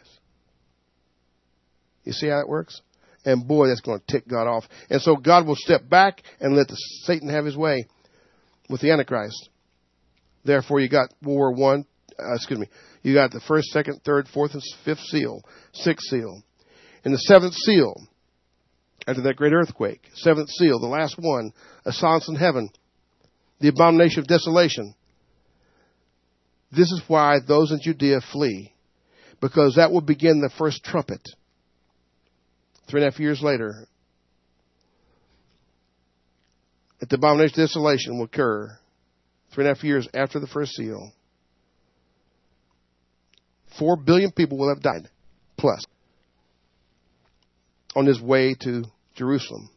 You see how it works? And boy, that's going to tick God off. And so God will step back and let Satan have his way with the Antichrist. Therefore, you got World War I. You got the first, second, third, fourth, and fifth seal, sixth seal. And the seventh seal, after that great earthquake, seventh seal, the last one, a silence in heaven, the abomination of desolation. This is why those in Judea flee, because that will begin the first trumpet. 3.5 years later, at the abomination of desolation will occur, 3.5 years after the first seal. 4 billion people will have died, plus, on his way to Jerusalem.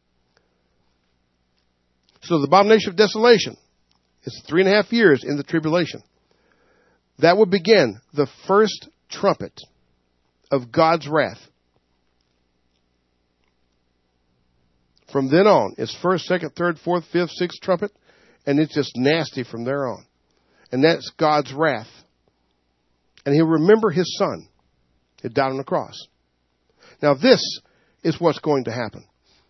So the abomination of desolation is 3.5 years in the tribulation. That will begin the first trumpet of God's wrath. From then on, it's first, second, third, fourth, fifth, sixth trumpet, and it's just nasty from there on. And that's God's wrath. And he'll remember his son. He died on the cross. Now this is what's going to happen.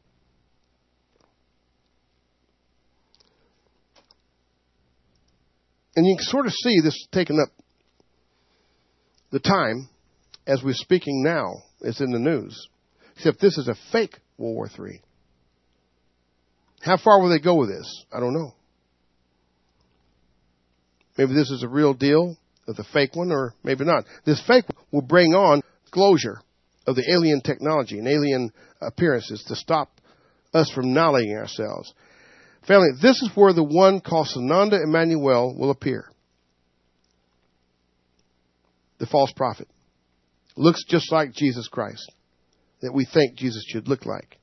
And you can sort of see this taking up the time as we're speaking now. It's in the news. Except this is a fake World War III. How far will they go with this? I don't know. Maybe this is a real deal of the fake one, or maybe not. This fake one will bring on closure of the alien technology and alien appearances to stop us from annihilating ourselves. Family, this is where the one called Sananda Emmanuel will appear. The false prophet. Looks just like Jesus Christ, that we think Jesus should look like.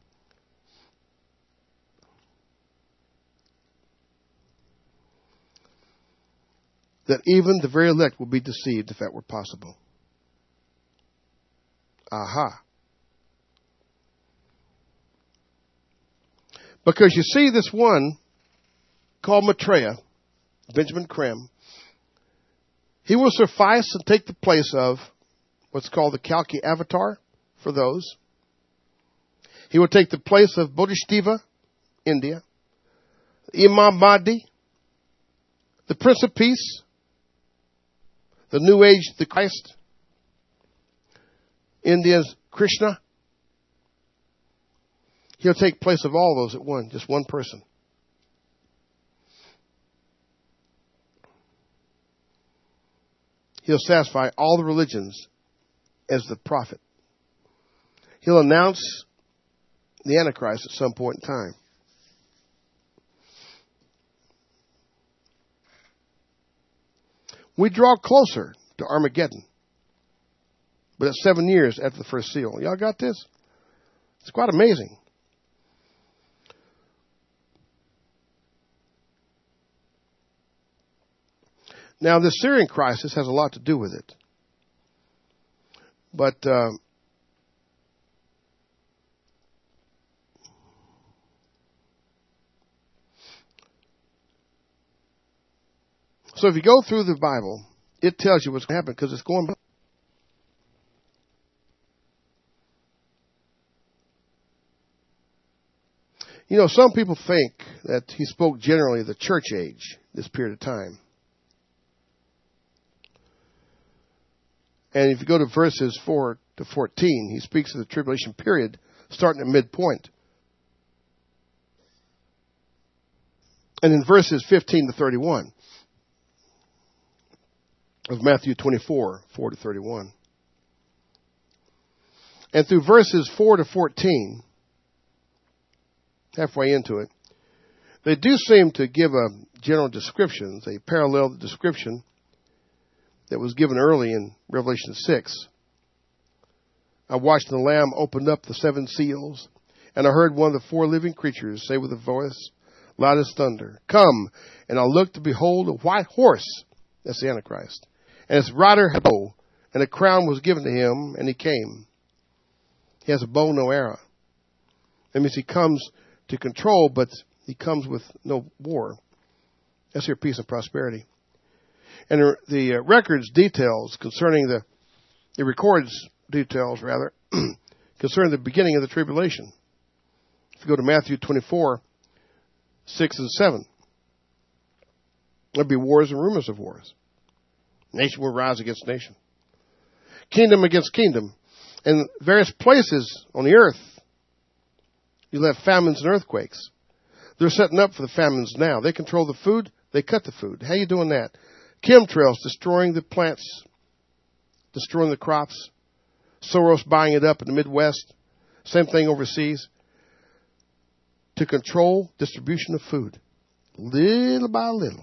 That even the very elect will be deceived if that were possible. Aha. Because you see this one called Maitreya, Benjamin Creme, he will suffice and take the place of what's called the Kalki Avatar for those. He will take the place of Bodhisattva, India, Imam Mahdi, the Prince of Peace, the New Age, the Christ, India's Krishna. He'll take place of all those at one, just one person. He'll satisfy all the religions as the prophet. He'll announce the Antichrist at some point in time. We draw closer to Armageddon. But it's 7 years after the first seal. Y'all got this? It's quite amazing. Now, the Syrian crisis has a lot to do with it. But so if you go through the Bible, it tells you what's going to happen because it's going back. You know, some people think that he spoke generally of the church age, this period of time. And if you go to verses 4 to 14, he speaks of the tribulation period starting at midpoint. And in verses 15 to 31 of Matthew 24, 4 to 31. And through verses 4 to 14, halfway into it, they do seem to give a general description. They parallel the description that was given early in Revelation 6. I watched the Lamb open up the 7 seals, and I heard one of the 4 living creatures say with a voice loud as thunder, "Come!" And I looked to behold a white horse. That's the Antichrist. And its rider had a bow, and a crown was given to him, and he came. He has a bow, no arrow. That means he comes to control, but he comes with no war. That's your peace and prosperity. And the records details concerning it records details, rather, concerning the beginning of the tribulation. If you go to Matthew 24, 6 and 7, there'll be wars and rumors of wars. Nation will rise against nation. Kingdom against kingdom. In various places on the earth, you'll have famines and earthquakes. They're setting up for the famines now. They control the food. They cut the food. How are you doing that? Chemtrails destroying the plants, destroying the crops. Soros buying it up in the Midwest. Same thing overseas. To control distribution of food. Little by little.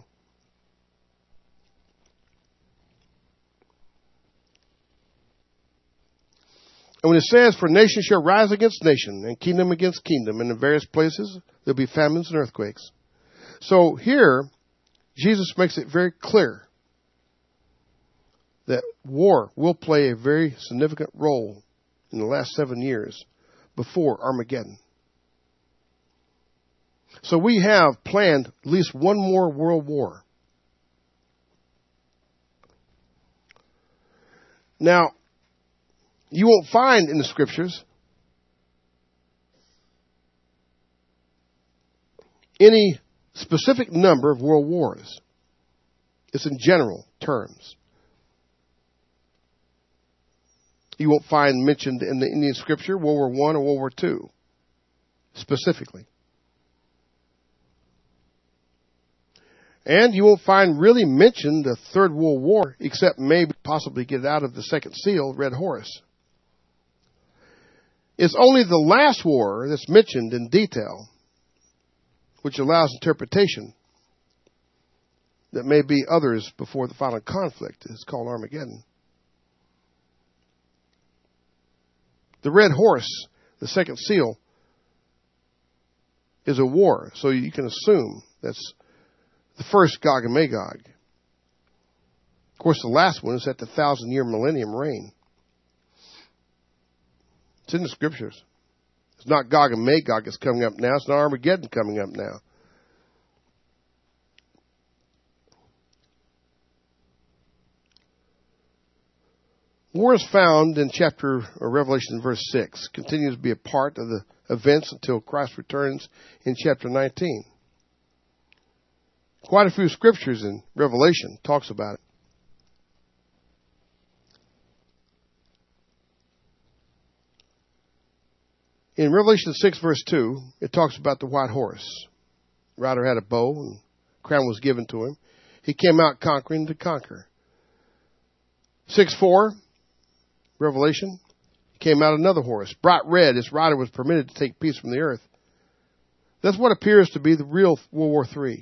And when it says, for nation shall rise against nation, and kingdom against kingdom, and in various places there'll be famines and earthquakes. So here, Jesus makes it very clear that war will play a very significant role in the last 7 years before Armageddon. So we have planned at least one more world war. Now, you won't find in the scriptures any specific number of world wars. It's in general terms. You won't find mentioned in the Indian scripture World War I or World War II specifically. And you won't find really mentioned the Third World War, except maybe possibly get out of the second seal, Red Horse. It's only the last war that's mentioned in detail, which allows interpretation that may be others before the final conflict. It's called Armageddon. The Red Horse, the second seal, is a war, so you can assume that's the first Gog and Magog. Of course, the last one is at the 1,000-year millennium reign. It's in the scriptures. It's not Gog and Magog that's coming up now. It's not Armageddon coming up now. War is found in chapter or Revelation verse 6. Continues to be a part of the events until Christ returns in chapter 19. Quite a few scriptures in Revelation talks about it. In Revelation 6 verse 2, it talks about the white horse. The rider had a bow and a crown was given to him. He came out conquering to conquer. 6:4, Revelation, came out another horse, bright red. His rider was permitted to take peace from the earth. That's what appears to be the real World War III.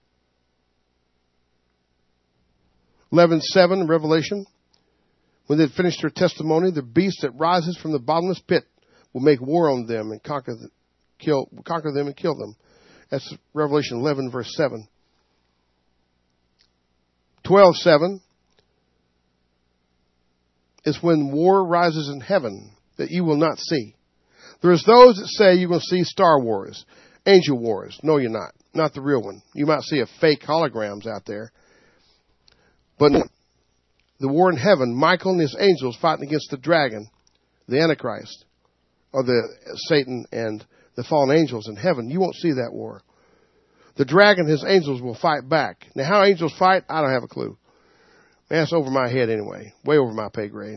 11:7, Revelation, when they had finished their testimony, the beast that rises from the bottomless pit will make war on them and conquer them and kill them. That's Revelation 11, verse 7. 12:7 is when war rises in heaven that you will not see. There's those that say you're going to see Star Wars, Angel Wars. No, you're not. Not the real one. You might see a fake holograms out there. But the war in heaven, Michael and his angels fighting against the dragon, the Antichrist, or the Satan and the fallen angels in heaven, you won't see that war. The dragon and his angels will fight back. Now, how angels fight, I don't have a clue. That's over my head anyway, way over my pay grade.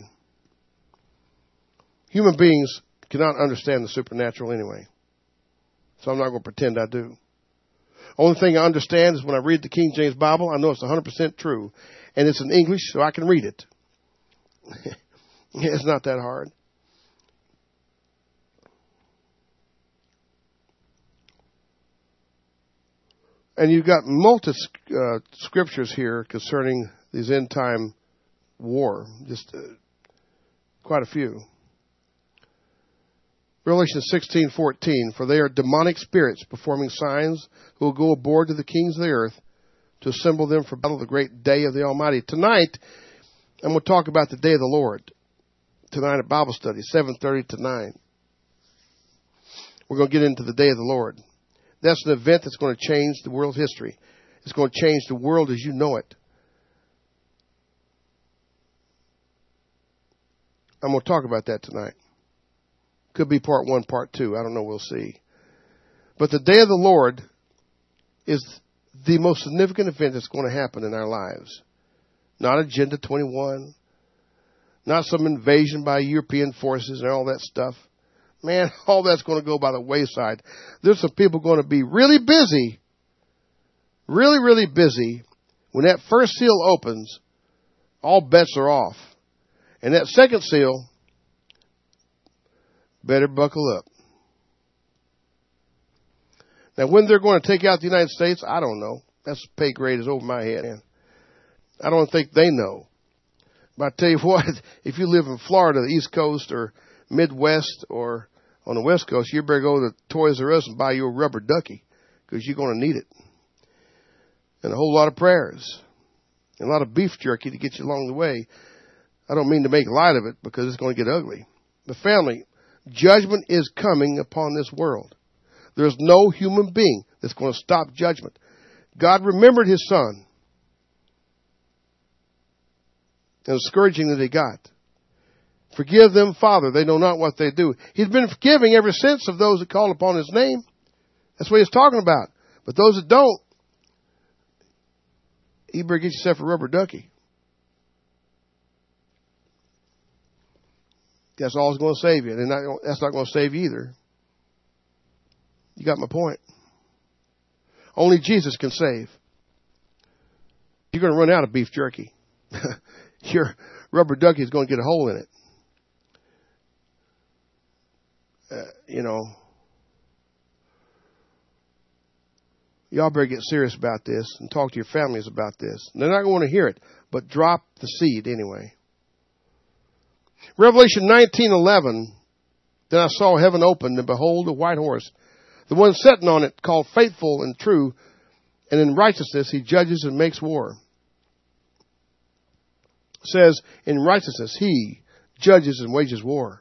Human beings cannot understand the supernatural anyway, so I'm not going to pretend I do. Only thing I understand is when I read the King James Bible, I know it's 100% true, and it's in English, so I can read it. It's not that hard. And you've got scriptures here concerning these end time war, just quite a few. Revelation 16:14, for they are demonic spirits performing signs who will go aboard to the kings of the earth to assemble them for battle the great day of the Almighty. Tonight, I'm going to talk about the day of the Lord. Tonight at Bible study, 7:30 to 9. We're going to get into the day of the Lord. That's an event that's going to change the world's history. It's going to change the world as you know it. I'm going to talk about that tonight. Could be part 1, part 2. I don't know. We'll see. But the day of the Lord is the most significant event that's going to happen in our lives. Not Agenda 21. Not some invasion by European forces and all that stuff. Man, all that's going to go by the wayside. There's some people going to be really busy, really, really busy. When that first seal opens, all bets are off. And that second seal, better buckle up. Now, when they're going to take out the United States, I don't know. That's pay grade is over my head. I don't think they know. But I tell you what, if you live in Florida, the East Coast or Midwest or on the West Coast, you better go to Toys R Us and buy you a rubber ducky because you're going to need it. And a whole lot of prayers and a lot of beef jerky to get you along the way. I don't mean to make light of it because it's going to get ugly. But family, judgment is coming upon this world. There's no human being that's going to stop judgment. God remembered his son and the scourging that he got. Forgive them, Father. They know not what they do. He's been forgiving ever since of those that call upon his name. That's what he's talking about. But those that don't, you better get yourself a rubber ducky. That's all that's going to save you. And that's not going to save you either. You got my point. Only Jesus can save. You're going to run out of beef jerky. Your rubber ducky is going to get a hole in it. Y'all better get serious about this and talk to your families about this. They're not going to hear it, but drop the seed anyway. Revelation 19:11. Then I saw heaven opened, and behold, a white horse. The one sitting on it, called Faithful and True, and in righteousness he judges and makes war. It says, in righteousness he judges and wages war.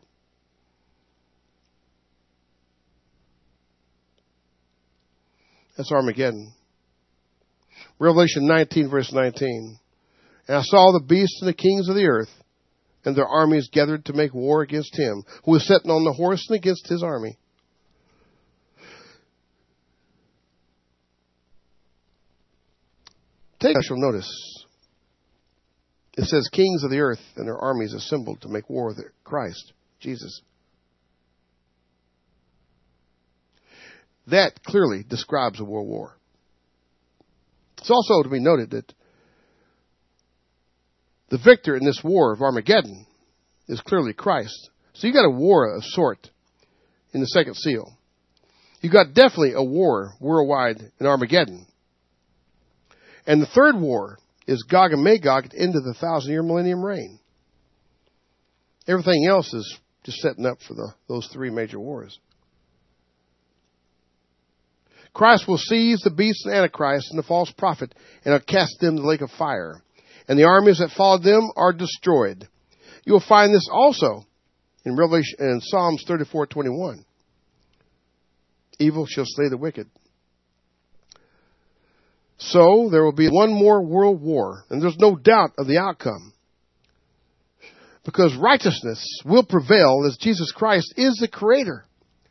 That's Armageddon. Revelation 19, verse 19. And I saw the beasts and the kings of the earth, and their armies gathered to make war against him, who was sitting on the horse and against his army. Take special notice. It says kings of the earth and their armies assembled to make war with Christ, Jesus. That clearly describes a world war. It's also to be noted that the victor in this war of Armageddon is clearly Christ. So you got a war of sort in the second seal. You got definitely a war worldwide in Armageddon. And the third war is Gog and Magog at the end of the 1,000-year millennium reign. Everything else is just setting up for those three major wars. Christ will seize the beast and Antichrist and the false prophet and will cast them in the lake of fire. And the armies that followed them are destroyed. You will find this also in Revelation and Psalms 34:21. Evil shall slay the wicked. So there will be one more world war, and there's no doubt of the outcome. Because righteousness will prevail as Jesus Christ is the creator.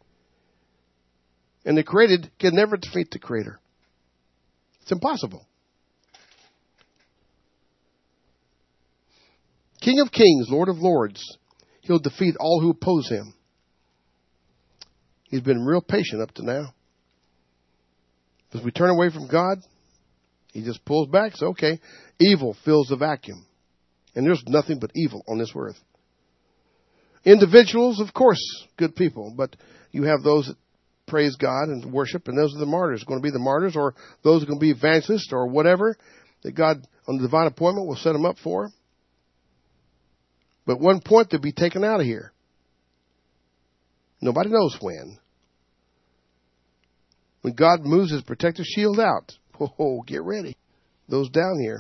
And the created can never defeat the creator. It's impossible. King of kings, Lord of lords, he'll defeat all who oppose him. He's been real patient up to now. As we turn away from God, he just pulls back. So, okay, evil fills the vacuum. And there's nothing but evil on this earth. Individuals, of course, good people. But you have those that praise God and worship, and those are the martyrs. Going to be the martyrs, or those are going to be evangelists, or whatever that God, on the divine appointment, will set them up for. But at one point, they'll be taken out of here. Nobody knows when. When God moves his protective shield out, oh, get ready. Those down here.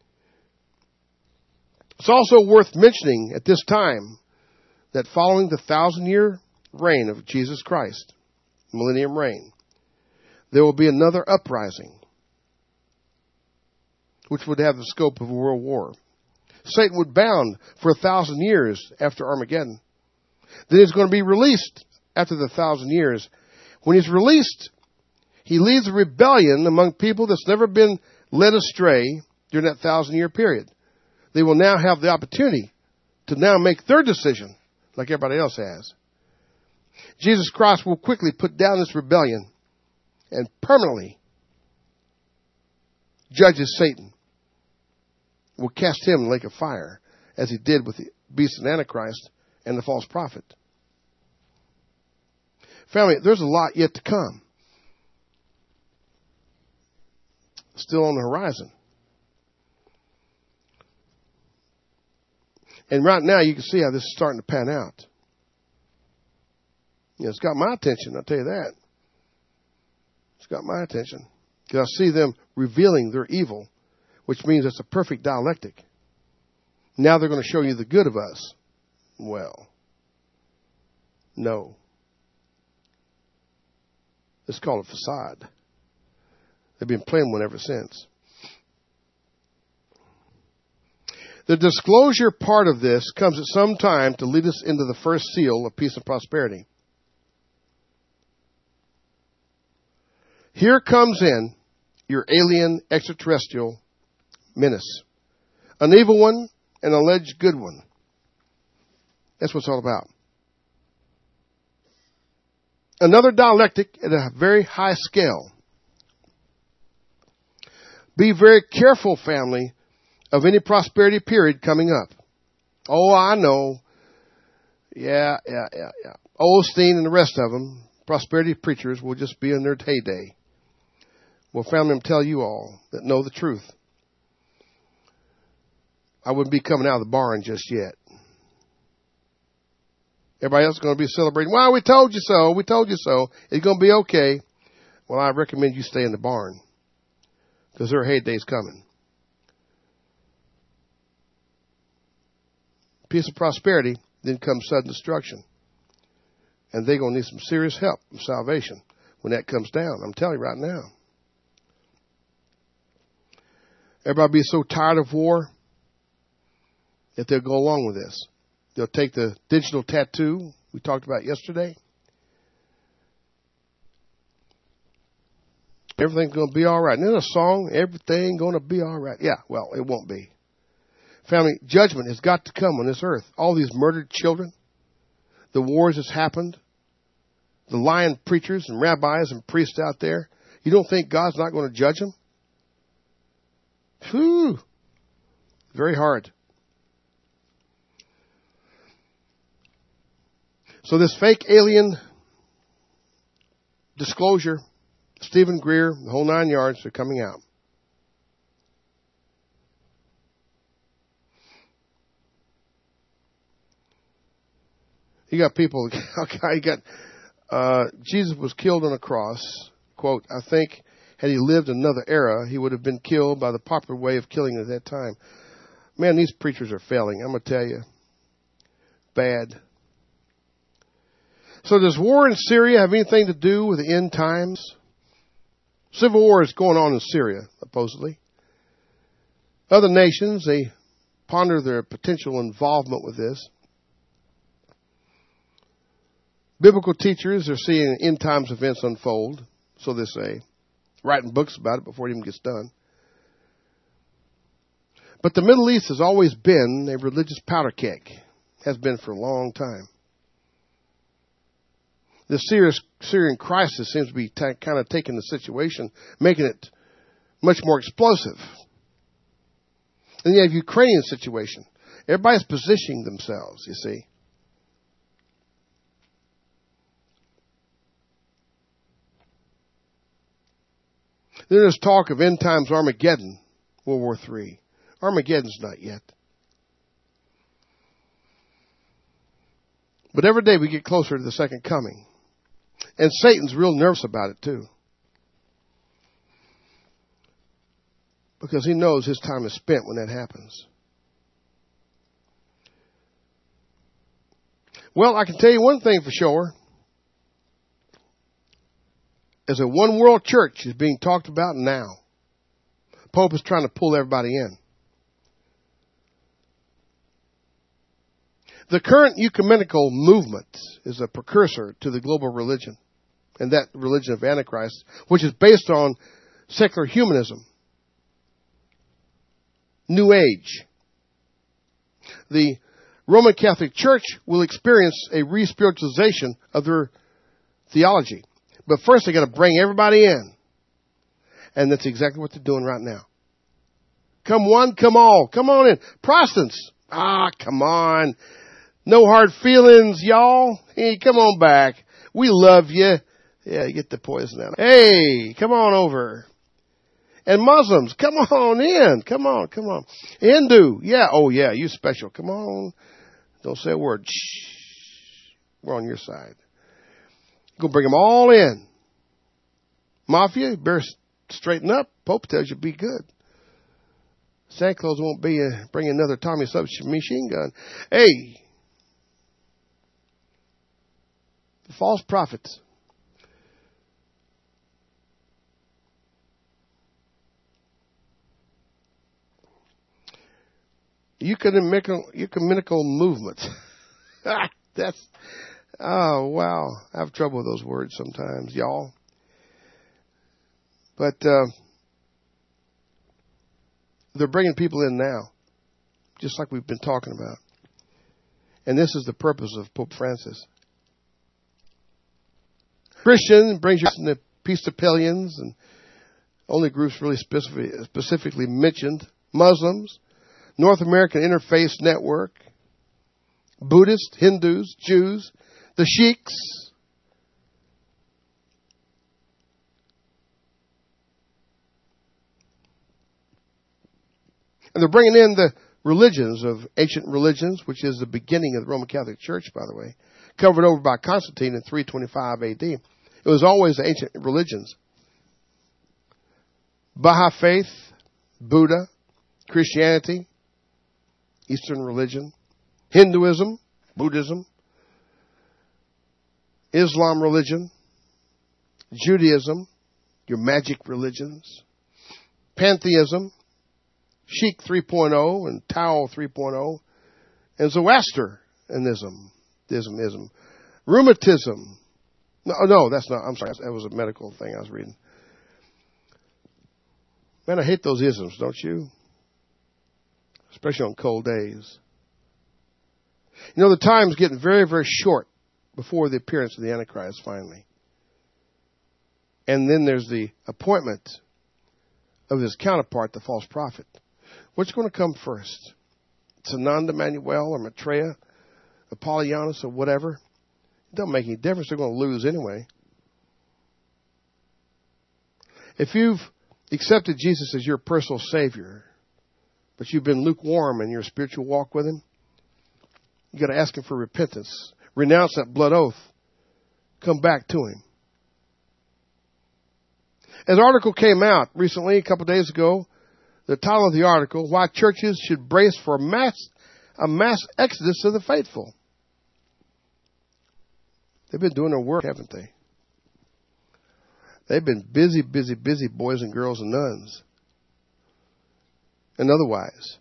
It's also worth mentioning at this time that following the 1,000-year reign of Jesus Christ, millennium reign, there will be another uprising, which would have the scope of a world war. Satan would bound for 1,000 years after Armageddon. Then he's going to be released after the 1,000 years. When he's released, he leads a rebellion among people that's never been led astray during that 1,000-year period. They will now have the opportunity to now make their decision like everybody else has. Jesus Christ will quickly put down this rebellion and permanently judges Satan. Will cast him in the lake of fire, as he did with the beast and Antichrist and the false prophet. Family, there's a lot yet to come. Still on the horizon. And right now you can see how this is starting to pan out. You know, it's got my attention, I'll tell you that. It's got my attention. Because I see them revealing their evil, which means it's a perfect dialectic. Now they're going to show you the good of us. Well, no. It's called a facade. They've been playing one ever since. The disclosure part of this comes at some time to lead us into the first seal of peace and prosperity. Here comes in your alien extraterrestrial menace. An evil one, an alleged good one. That's what it's all about. Another dialectic at a very high scale. Be very careful, family, of any prosperity period coming up. Oh, I know. Yeah. Osteen and the rest of them, prosperity preachers, will just be in their heyday. Well, family, I'm telling you all that know the truth. I wouldn't be coming out of the barn just yet. Everybody else is going to be celebrating. Well, we told you so. We told you so. It's going to be okay. Well, I recommend you stay in the barn because their heyday's coming. Peace and prosperity, then comes sudden destruction. And they're going to need some serious help and salvation when that comes down. I'm telling you right now. Everybody be so tired of war that they'll go along with this. They'll take the digital tattoo we talked about yesterday. Everything's going to be all right. And in a song, everything going to be all right. Yeah, well, it won't be. Family, judgment has got to come on this earth. All these murdered children, the wars that's happened, the lying preachers and rabbis and priests out there. You don't think God's not going to judge them? Whew. Very hard. So this fake alien disclosure, Stephen Greer, the whole 9 yards, are coming out. You got people, Jesus was killed on a cross. Quote, I think had he lived another era, he would have been killed by the popular way of killing at that time. Man, these preachers are failing. I'm going to tell you. Bad. So does war in Syria have anything to do with the end times? Civil war is going on in Syria, supposedly. Other nations, they ponder their potential involvement with this. Biblical teachers are seeing end times events unfold, so they say, writing books about it before it even gets done. But the Middle East has always been a religious powder keg, has been for a long time. The Syrian crisis seems to be kind of taking the situation, making it much more explosive. And you have the Ukrainian situation. Everybody's positioning themselves, you see. Then there's talk of end times Armageddon, World War III. Armageddon's not yet. But every day we get closer to the second coming. And Satan's real nervous about it too. Because he knows his time is spent when that happens. Well, I can tell you one thing for sure. As a one world church is being talked about now. Pope is trying to pull everybody in. The current ecumenical movement is a precursor to the global religion, and that religion of Antichrist, which is based on secular humanism, New Age. The Roman Catholic Church will experience a re-spiritualization of their theology. But first they got to bring everybody in. And that's exactly what they're doing right now. Come one, come all. Come on in. Protestants. Come on. No hard feelings, y'all. Hey, come on back. We love you. Yeah, get the poison out. Hey, come on over. And Muslims, come on in. Come on. Hindu, yeah. Oh, yeah, you special. Come on. Don't say a word. Shh. We're on your side. Go bring them all in. Mafia, you better straighten up. Pope tells you be good. Santa Claus won't be bringing another Tommy submachine gun. Hey, the false prophets. Ecumenical movement. That's, oh, wow. I have trouble with those words sometimes, y'all. But they're bringing people in now, just like we've been talking about. And this is the purpose of Pope Francis. Christian brings you the Episcopalians, and only groups really specifically mentioned. Muslims, North American Interfaith Network, Buddhists, Hindus, Jews, the Sheiks, and they're bringing in the religions of ancient religions, which is the beginning of the Roman Catholic Church, by the way, covered over by Constantine in 325 AD. It was always the ancient religions. Baha'i faith, Buddha, Christianity, Eastern religion, Hinduism, Buddhism, Islam religion, Judaism, your magic religions, pantheism, Sheik 3.0 and Tao 3.0, and Zoroastrianism, rheumatism. No, that's not. I'm sorry, that was a medical thing I was reading. Man, I hate those isms, don't you? Especially on cold days. You know, the time's getting very, very short before the appearance of the Antichrist finally. And then there's the appointment of his counterpart, the false prophet. What's going to come first? Sananda Manuel or Maitreya, Apollonius or whatever? It doesn't make any difference. They're going to lose anyway. If you've accepted Jesus as your personal Savior, but you've been lukewarm in your spiritual walk with Him, you got to ask Him for repentance. Renounce that blood oath. Come back to Him. An article came out recently, a couple of days ago. The title of the article, Why Churches Should Brace for a mass exodus of the faithful. They've been doing their work, haven't they? They've been busy boys and girls and nuns. And otherwise.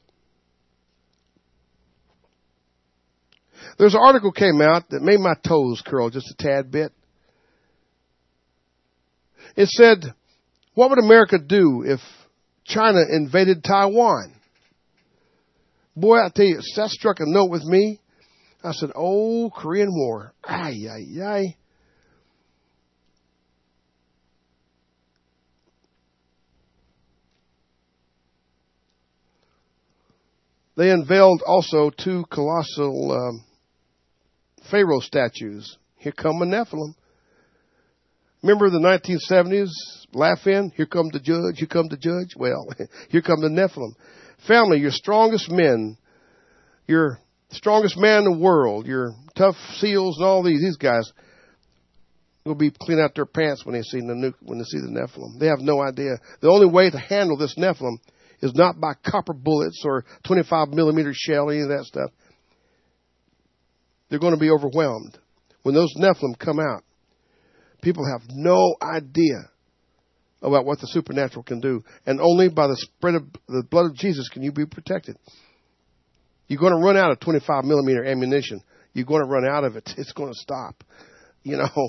There's an article came out that made my toes curl just a tad bit. It said, what would America do if China invaded Taiwan? Boy, I tell you, that struck a note with me. I said, oh, Korean War. Ay, ay, ay. They unveiled also two colossal Pharaoh statues. Here come the Nephilim. Remember the 1970s? Laugh in, here come the judge, here come the judge. Well, here come the Nephilim. Family, your strongest men, your strongest man in the world, your tough SEALs and all these guys will be cleaning out their pants when they see the Nephilim. They have no idea. The only way to handle this Nephilim is not by copper bullets or 25 millimeter shell, any of that stuff. They're going to be overwhelmed. When those Nephilim come out, people have no idea about what the supernatural can do. And only by the spread of the blood of Jesus can you be protected. You're going to run out of 25 millimeter ammunition. You're going to run out of it. It's going to stop. You know.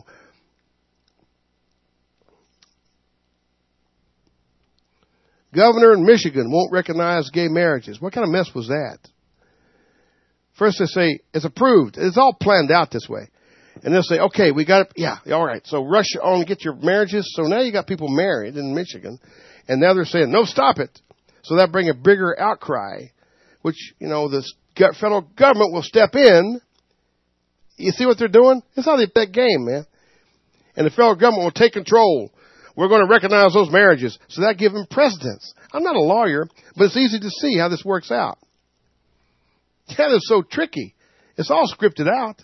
Governor in Michigan won't recognize gay marriages. What kind of mess was that? First they say, it's approved. It's all planned out this way. And they'll say, okay, we got it. Yeah, all right. So rush on and get your marriages. So now you got people married in Michigan. And now they're saying, no, stop it. So that bring a bigger outcry, which, you know, the federal government will step in. You see what they're doing? It's how they play that game, man. And the federal government will take control. We're going to recognize those marriages. So that gives them precedence. I'm not a lawyer, but it's easy to see how this works out. Yeah, it's so tricky. It's all scripted out.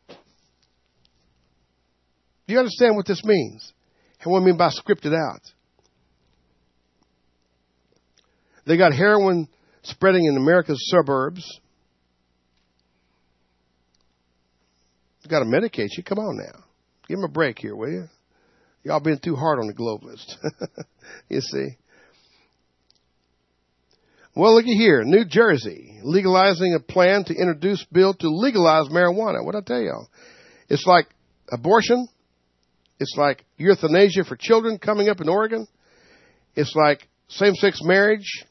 Do you understand what this means? And what I mean by scripted out? They got heroin spreading in America's suburbs. You got to medicate you. Come on now. Give them a break here, will you? Y'all been too hard on the globalists. You see. Well, looky here. New Jersey legalizing a plan to introduce bill to legalize marijuana. What'd I tell y'all? It's like abortion. It's like euthanasia for children coming up in Oregon. It's like same-sex marriage.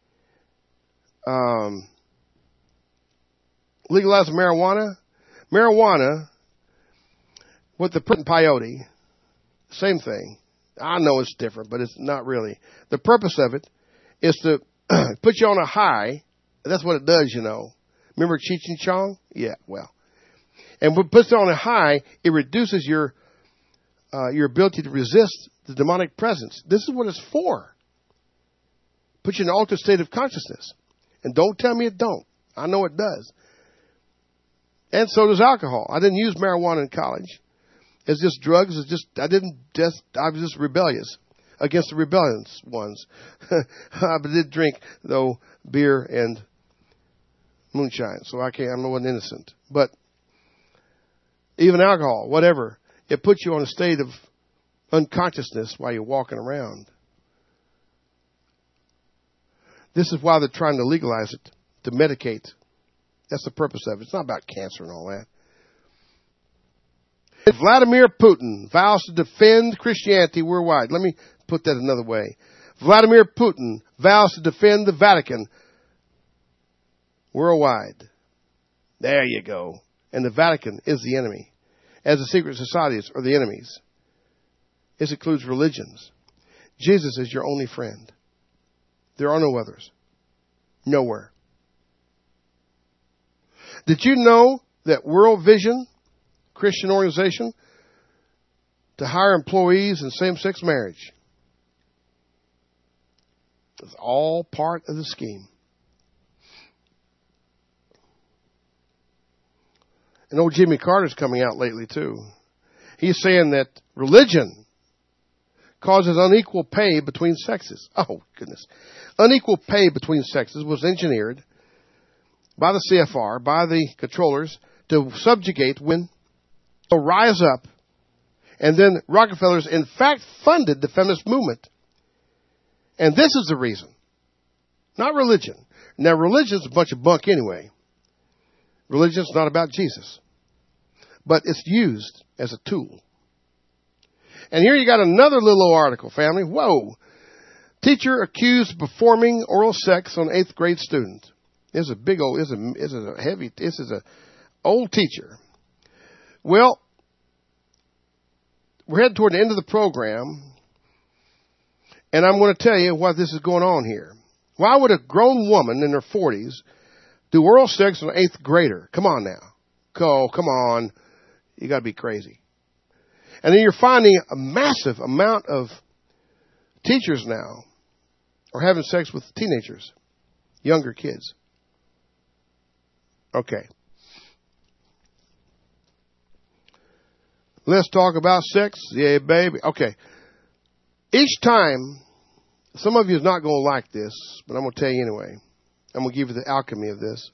Legalizing marijuana. Marijuana, with the put in peyote, same thing. I know it's different, but it's not really. The purpose of it is to put you on a high. That's what it does, you know. Remember Cheech and Chong? Yeah, well. And when it puts you on a high, it reduces your ability to resist the demonic presence. This is what it's for. Put you in an altered state of consciousness. And don't tell me it don't. I know it does. And so does alcohol. I didn't use marijuana in college. It's just drugs. I was just rebellious against the rebellious ones. I did drink, though, beer and moonshine. So I wasn't innocent. But even alcohol, whatever, it puts you on a state of unconsciousness while you're walking around. This is why they're trying to legalize it, to medicate. That's the purpose of it. It's not about cancer and all that. Vladimir Putin vows to defend Christianity worldwide. Let me put that another way. Vladimir Putin vows to defend the Vatican worldwide. There you go. And the Vatican is the enemy, as the secret societies are the enemies. This includes religions. Jesus is your only friend. There are no others. Nowhere. Did you know that World Vision, Christian organization, to hire employees in same-sex marriage? It's all part of the scheme. And old Jimmy Carter's coming out lately, too. He's saying that religion causes unequal pay between sexes. Oh, goodness. Unequal pay between sexes was engineered by the CFR, by the controllers, to subjugate women, to rise up. And then Rockefellers, in fact, funded the feminist movement. And this is the reason. Not religion. Now, religion's a bunch of bunk anyway. Religion's not about Jesus. But it's used as a tool. And here you got another little article, family. Whoa. Teacher accused of performing oral sex on 8th grade student. This is a big old, this is a old teacher. Well, we're heading toward the end of the program. And I'm going to tell you what this is going on here. Why would a grown woman in her 40s do oral sex on an 8th grader? Come on now. Come on. You got to be crazy. And then you're finding a massive amount of teachers now are having sex with teenagers, younger kids. Okay. Let's talk about sex. Yeah, baby. Okay. Each time, some of you is not going to like this, but I'm going to tell you anyway. I'm going to give you the alchemy of this.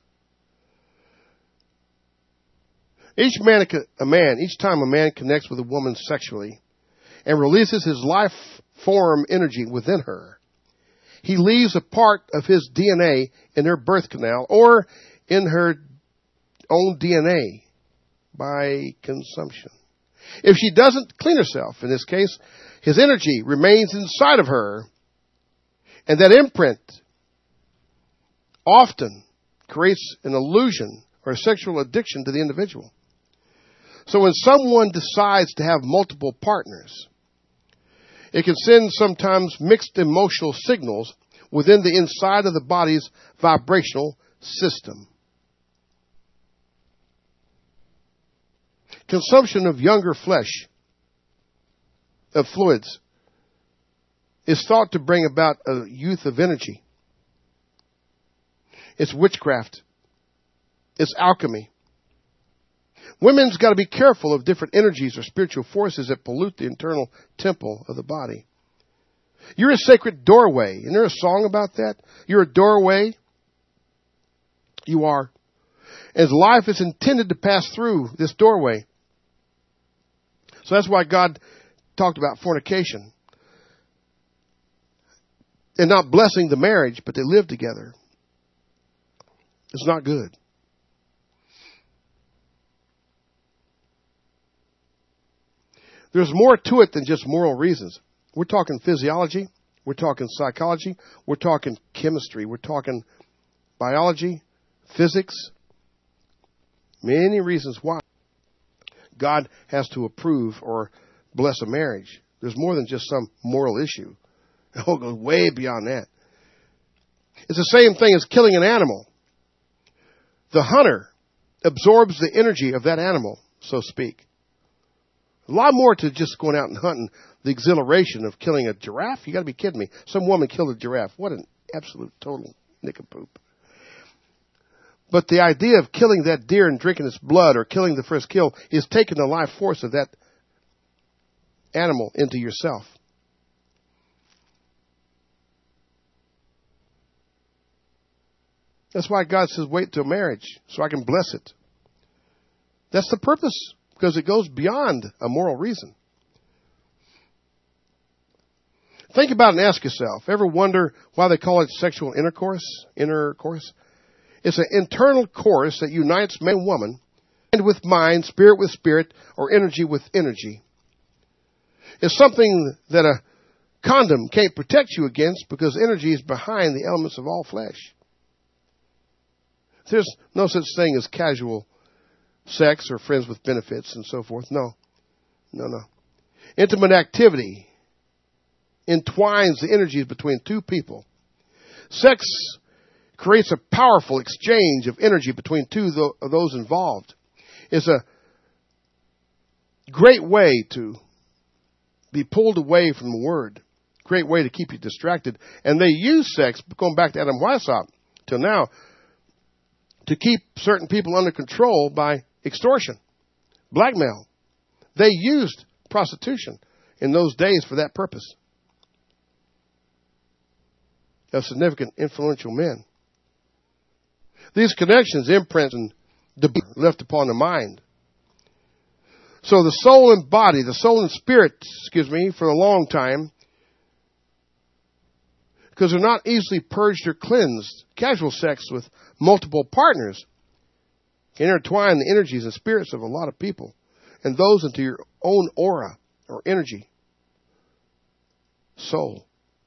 Each time a man connects with a woman sexually and releases his life form energy within her, he leaves a part of his DNA in her birth canal, or in her own DNA by consumption. If she doesn't clean herself, in this case, his energy remains inside of her, and that imprint often creates an illusion or a sexual addiction to the individual. So when someone decides to have multiple partners, it can send sometimes mixed emotional signals within the inside of the body's vibrational system. Consumption of younger flesh, of fluids, is thought to bring about a youth of energy. It's witchcraft. It's alchemy. Women's got to be careful of different energies or spiritual forces that pollute the internal temple of the body. You're a sacred doorway. Isn't there a song about that? You're a doorway. You are. As life is intended to pass through this doorway. So that's why God talked about fornication. And not blessing the marriage, but they live together. It's not good. There's more to it than just moral reasons. We're talking physiology. We're talking psychology. We're talking chemistry. We're talking biology, physics. Many reasons why God has to approve or bless a marriage. There's more than just some moral issue. It goes way beyond that. It's the same thing as killing an animal. The hunter absorbs the energy of that animal, so to speak. A lot more to just going out and hunting. The exhilaration of killing a giraffe. You got to be kidding me. Some woman killed a giraffe. What an absolute total nincompoop. But the idea of killing that deer and drinking its blood or killing the first kill is taking the life force of that animal into yourself. That's why God says, wait till marriage so I can bless it. That's the purpose, because it goes beyond a moral reason. Think about it and ask yourself, ever wonder why they call it sexual intercourse? It's an internal course that unites man and woman, mind with mind, spirit with spirit, or energy with energy. It's something that a condom can't protect you against because energy is behind the elements of all flesh. There's no such thing as casual sex or friends with benefits and so forth. No. Intimate activity entwines the energies between two people. Sex creates a powerful exchange of energy between two of those involved. It's a great way to be pulled away from the Word. Great way to keep you distracted. And they use sex, going back to Adam Weishaupt till now, to keep certain people under control by extortion, blackmail. They used prostitution in those days for that purpose. Of significant, influential men. These connections, imprints, and left upon the mind. So the soul and body, the soul and spirit, for a long time, because they're not easily purged or cleansed. Casual sex with multiple partners can intertwine the energies and spirits of a lot of people and those into your own aura or energy, soul.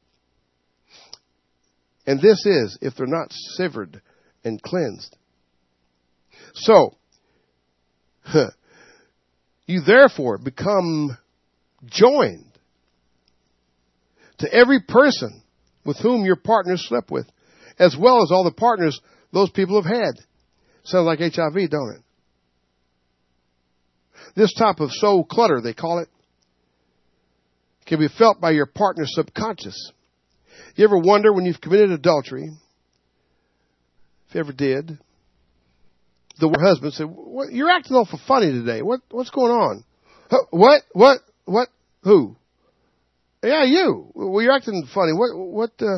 And this is if they're not severed and cleansed. So, you therefore become joined to every person with whom your partner slept with, as well as all the partners those people have had. Sounds like HIV, don't it? This type of soul clutter, they call it, can be felt by your partner's subconscious. You ever wonder when you've committed adultery, if you ever did, the husband said, "You're acting awful funny today. What's going on?" What? Who? Yeah, you. Well, you're acting funny. What? The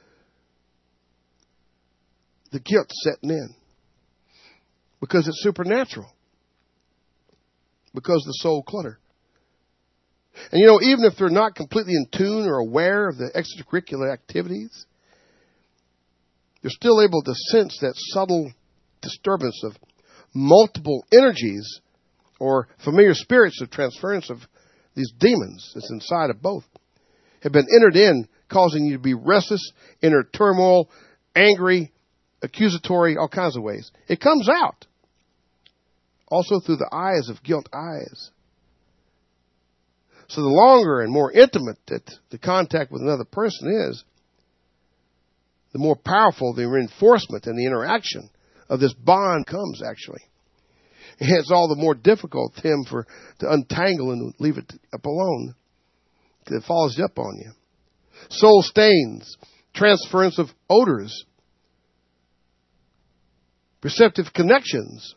guilt setting in. Because it's supernatural. Because the soul clutter. And even if they're not completely in tune or aware of the extracurricular activities, they're still able to sense that subtle disturbance of multiple energies or familiar spirits of transference of these demons that's inside of both have been entered in, causing you to be restless, inner turmoil, angry, accusatory, all kinds of ways. It comes out also through the eyes of guilt eyes. So the longer and more intimate that the contact with another person is, the more powerful the reinforcement and the interaction of this bond comes, actually. And it's all the more difficult for him to untangle and leave it up alone, because it follows up on you. Soul stains, transference of odors, perceptive connections,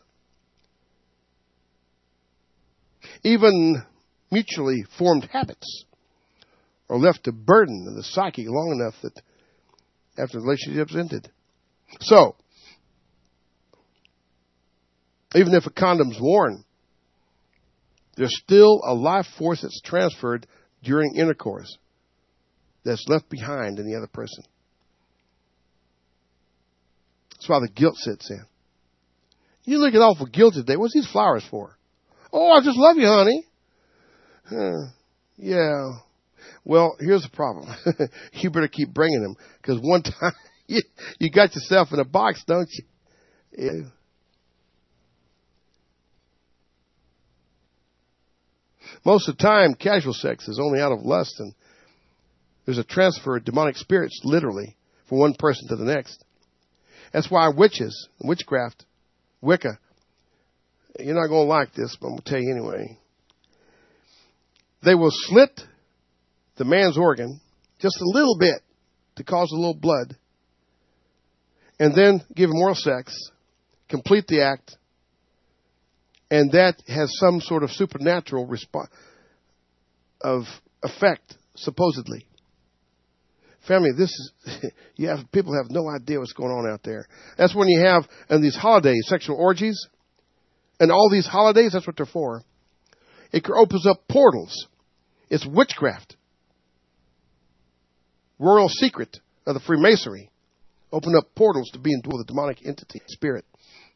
even mutually formed habits are left to burden the psyche long enough that after the relationship's ended. So, even if a condom's worn, there's still a life force that's transferred during intercourse that's left behind in the other person. That's why the guilt sits in. You looking awful guilty today. What's these flowers for? Oh, I just love you, honey. Yeah. Well, here's the problem. You better keep bringing them, because one time you got yourself in a box, don't you? Yeah. Most of the time, casual sex is only out of lust, and there's a transfer of demonic spirits, literally, from one person to the next. That's why witches, witchcraft, Wicca, you're not going to like this, but I'm going to tell you anyway. They will slit the man's organ just a little bit to cause a little blood, and then give him oral sex, complete the act, and that has some sort of supernatural response of effect, supposedly. Family, this is people have no idea what's going on out there. That's when you have in these holidays, sexual orgies, and all these holidays. That's what they're for. It opens up portals. It's witchcraft. Royal secret of the Freemasonry. Open up portals to be endued with a demonic entity, spirit.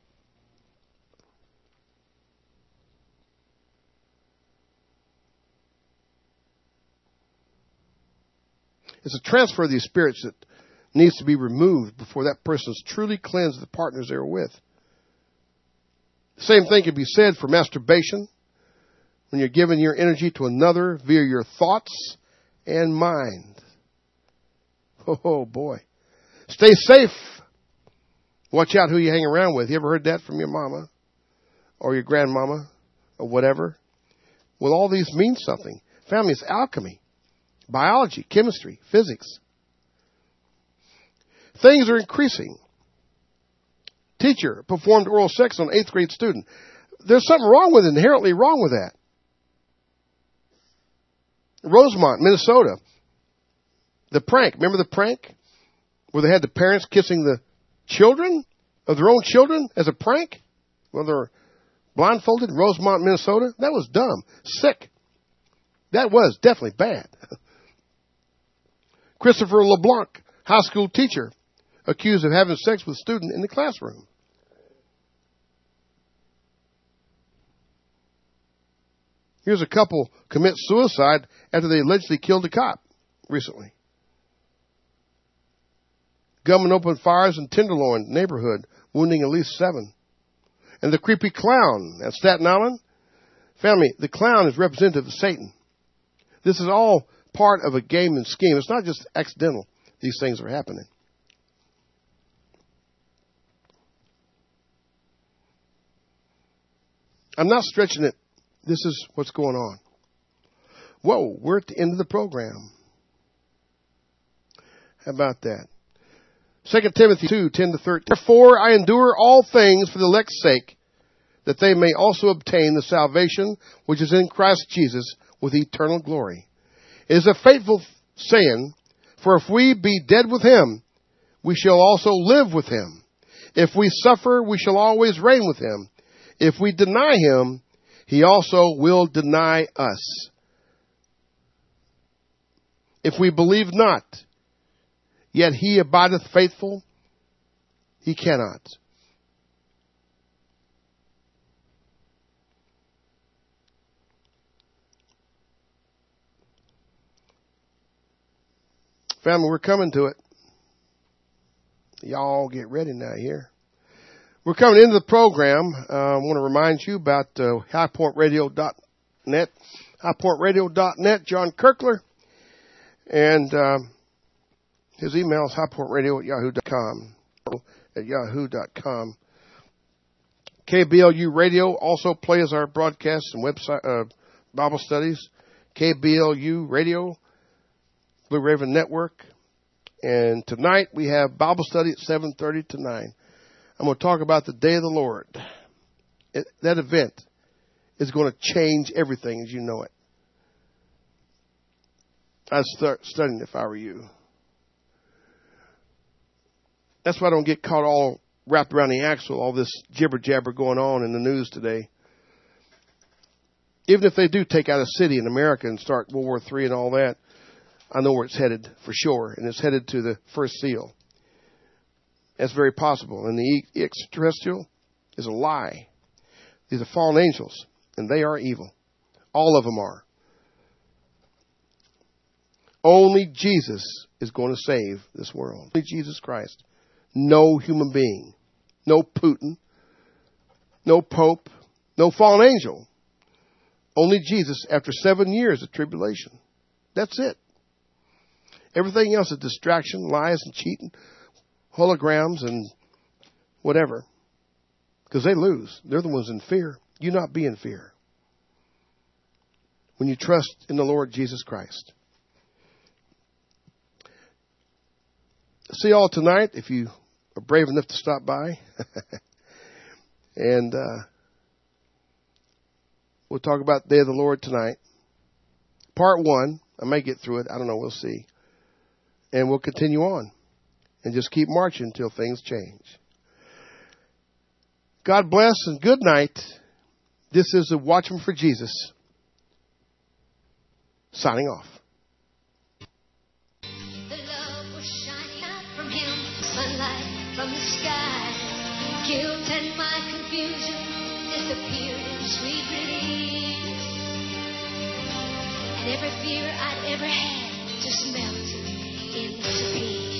It's a transfer of these spirits that needs to be removed before that person is truly cleansed of the partners they are with. The same thing can be said for masturbation, when you're giving your energy to another via your thoughts and mind. Oh, boy. Stay safe. Watch out who you hang around with. You ever heard that from your mama or your grandmama or whatever? Well, all these mean something. Family is alchemy, biology, chemistry, physics. Things are increasing. Teacher performed oral sex on 8th grade student. There's something wrong with it, inherently wrong with that. Rosemont, Minnesota. The prank. Remember the prank? Where they had the parents kissing the children of their own children as a prank? Well, they're blindfolded in Rosemont, Minnesota. That was dumb. Sick. That was definitely bad. Christopher LeBlanc, high school teacher, accused of having sex with a student in the classroom. Here's a couple commit suicide after they allegedly killed a cop recently. Gunman opened fires in Tenderloin neighborhood, wounding at least 7. And the creepy clown at Staten Island. Family, the clown is representative of Satan. This is all part of a game and scheme. It's not just accidental. These things are happening. I'm not stretching it. This is what's going on. Whoa, we're at the end of the program. How about that? 2 Timothy 2:10-13. Therefore I endure all things for the elect's sake, that they may also obtain the salvation which is in Christ Jesus with eternal glory. It is a faithful saying, for if we be dead with him, we shall also live with him. If we suffer, we shall always reign with him. If we deny him, he also will deny us. If we believe not, yet he abideth faithful, he cannot. Family, we're coming to it. Y'all get ready now here. We're coming into the program. I want to remind you about highpointradio.net. Highpointradio.net, John Kirkler. And his email is highpointradio@yahoo.com. At yahoo.com. KBLU Radio also plays our broadcasts and website Bible studies. KBLU Radio, Blue Raven Network. And tonight we have Bible study at 7:30 to 9. I'm going to talk about the Day of the Lord. That event is going to change everything as you know it. I'd start studying if I were you. That's why I don't get caught all wrapped around the axle, all this jibber-jabber going on in the news today. Even if they do take out a city in America and start World War III and all that, I know where it's headed for sure, and it's headed to the first seal. That's very possible. And the extraterrestrial is a lie. These are fallen angels, and they are evil. All of them are. Only Jesus is going to save this world. Only Jesus Christ. No human being. No Putin. No Pope. No fallen angel. Only Jesus after 7 years of tribulation. That's it. Everything else is distraction, lies and cheating, holograms and whatever. Because they lose. They're the ones in fear. You not be in fear. When you trust in the Lord Jesus Christ. See y'all tonight if you are brave enough to stop by. And we'll talk about the Day of the Lord tonight. Part 1. I may get through it. I don't know. We'll see. And we'll continue on. And just keep marching until things change. God bless and good night. This is the Watchman for Jesus. Signing off. The love was shining out from him, sunlight from the sky. Guilt and my confusion disappeared in sweet release. And every fear I'd ever had just melted into peace.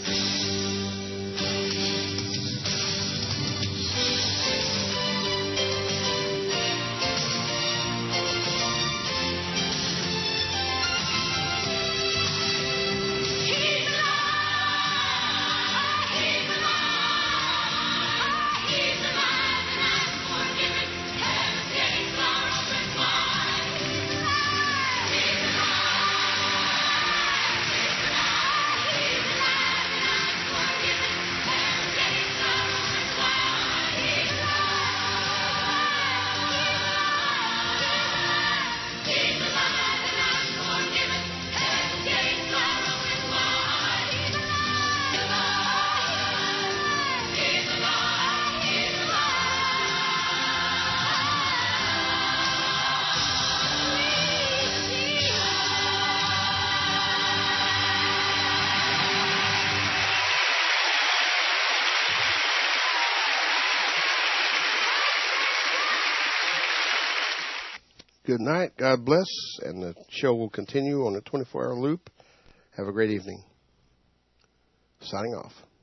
Good night. God bless. And the show will continue on the 24-hour loop. Have a great evening. Signing off.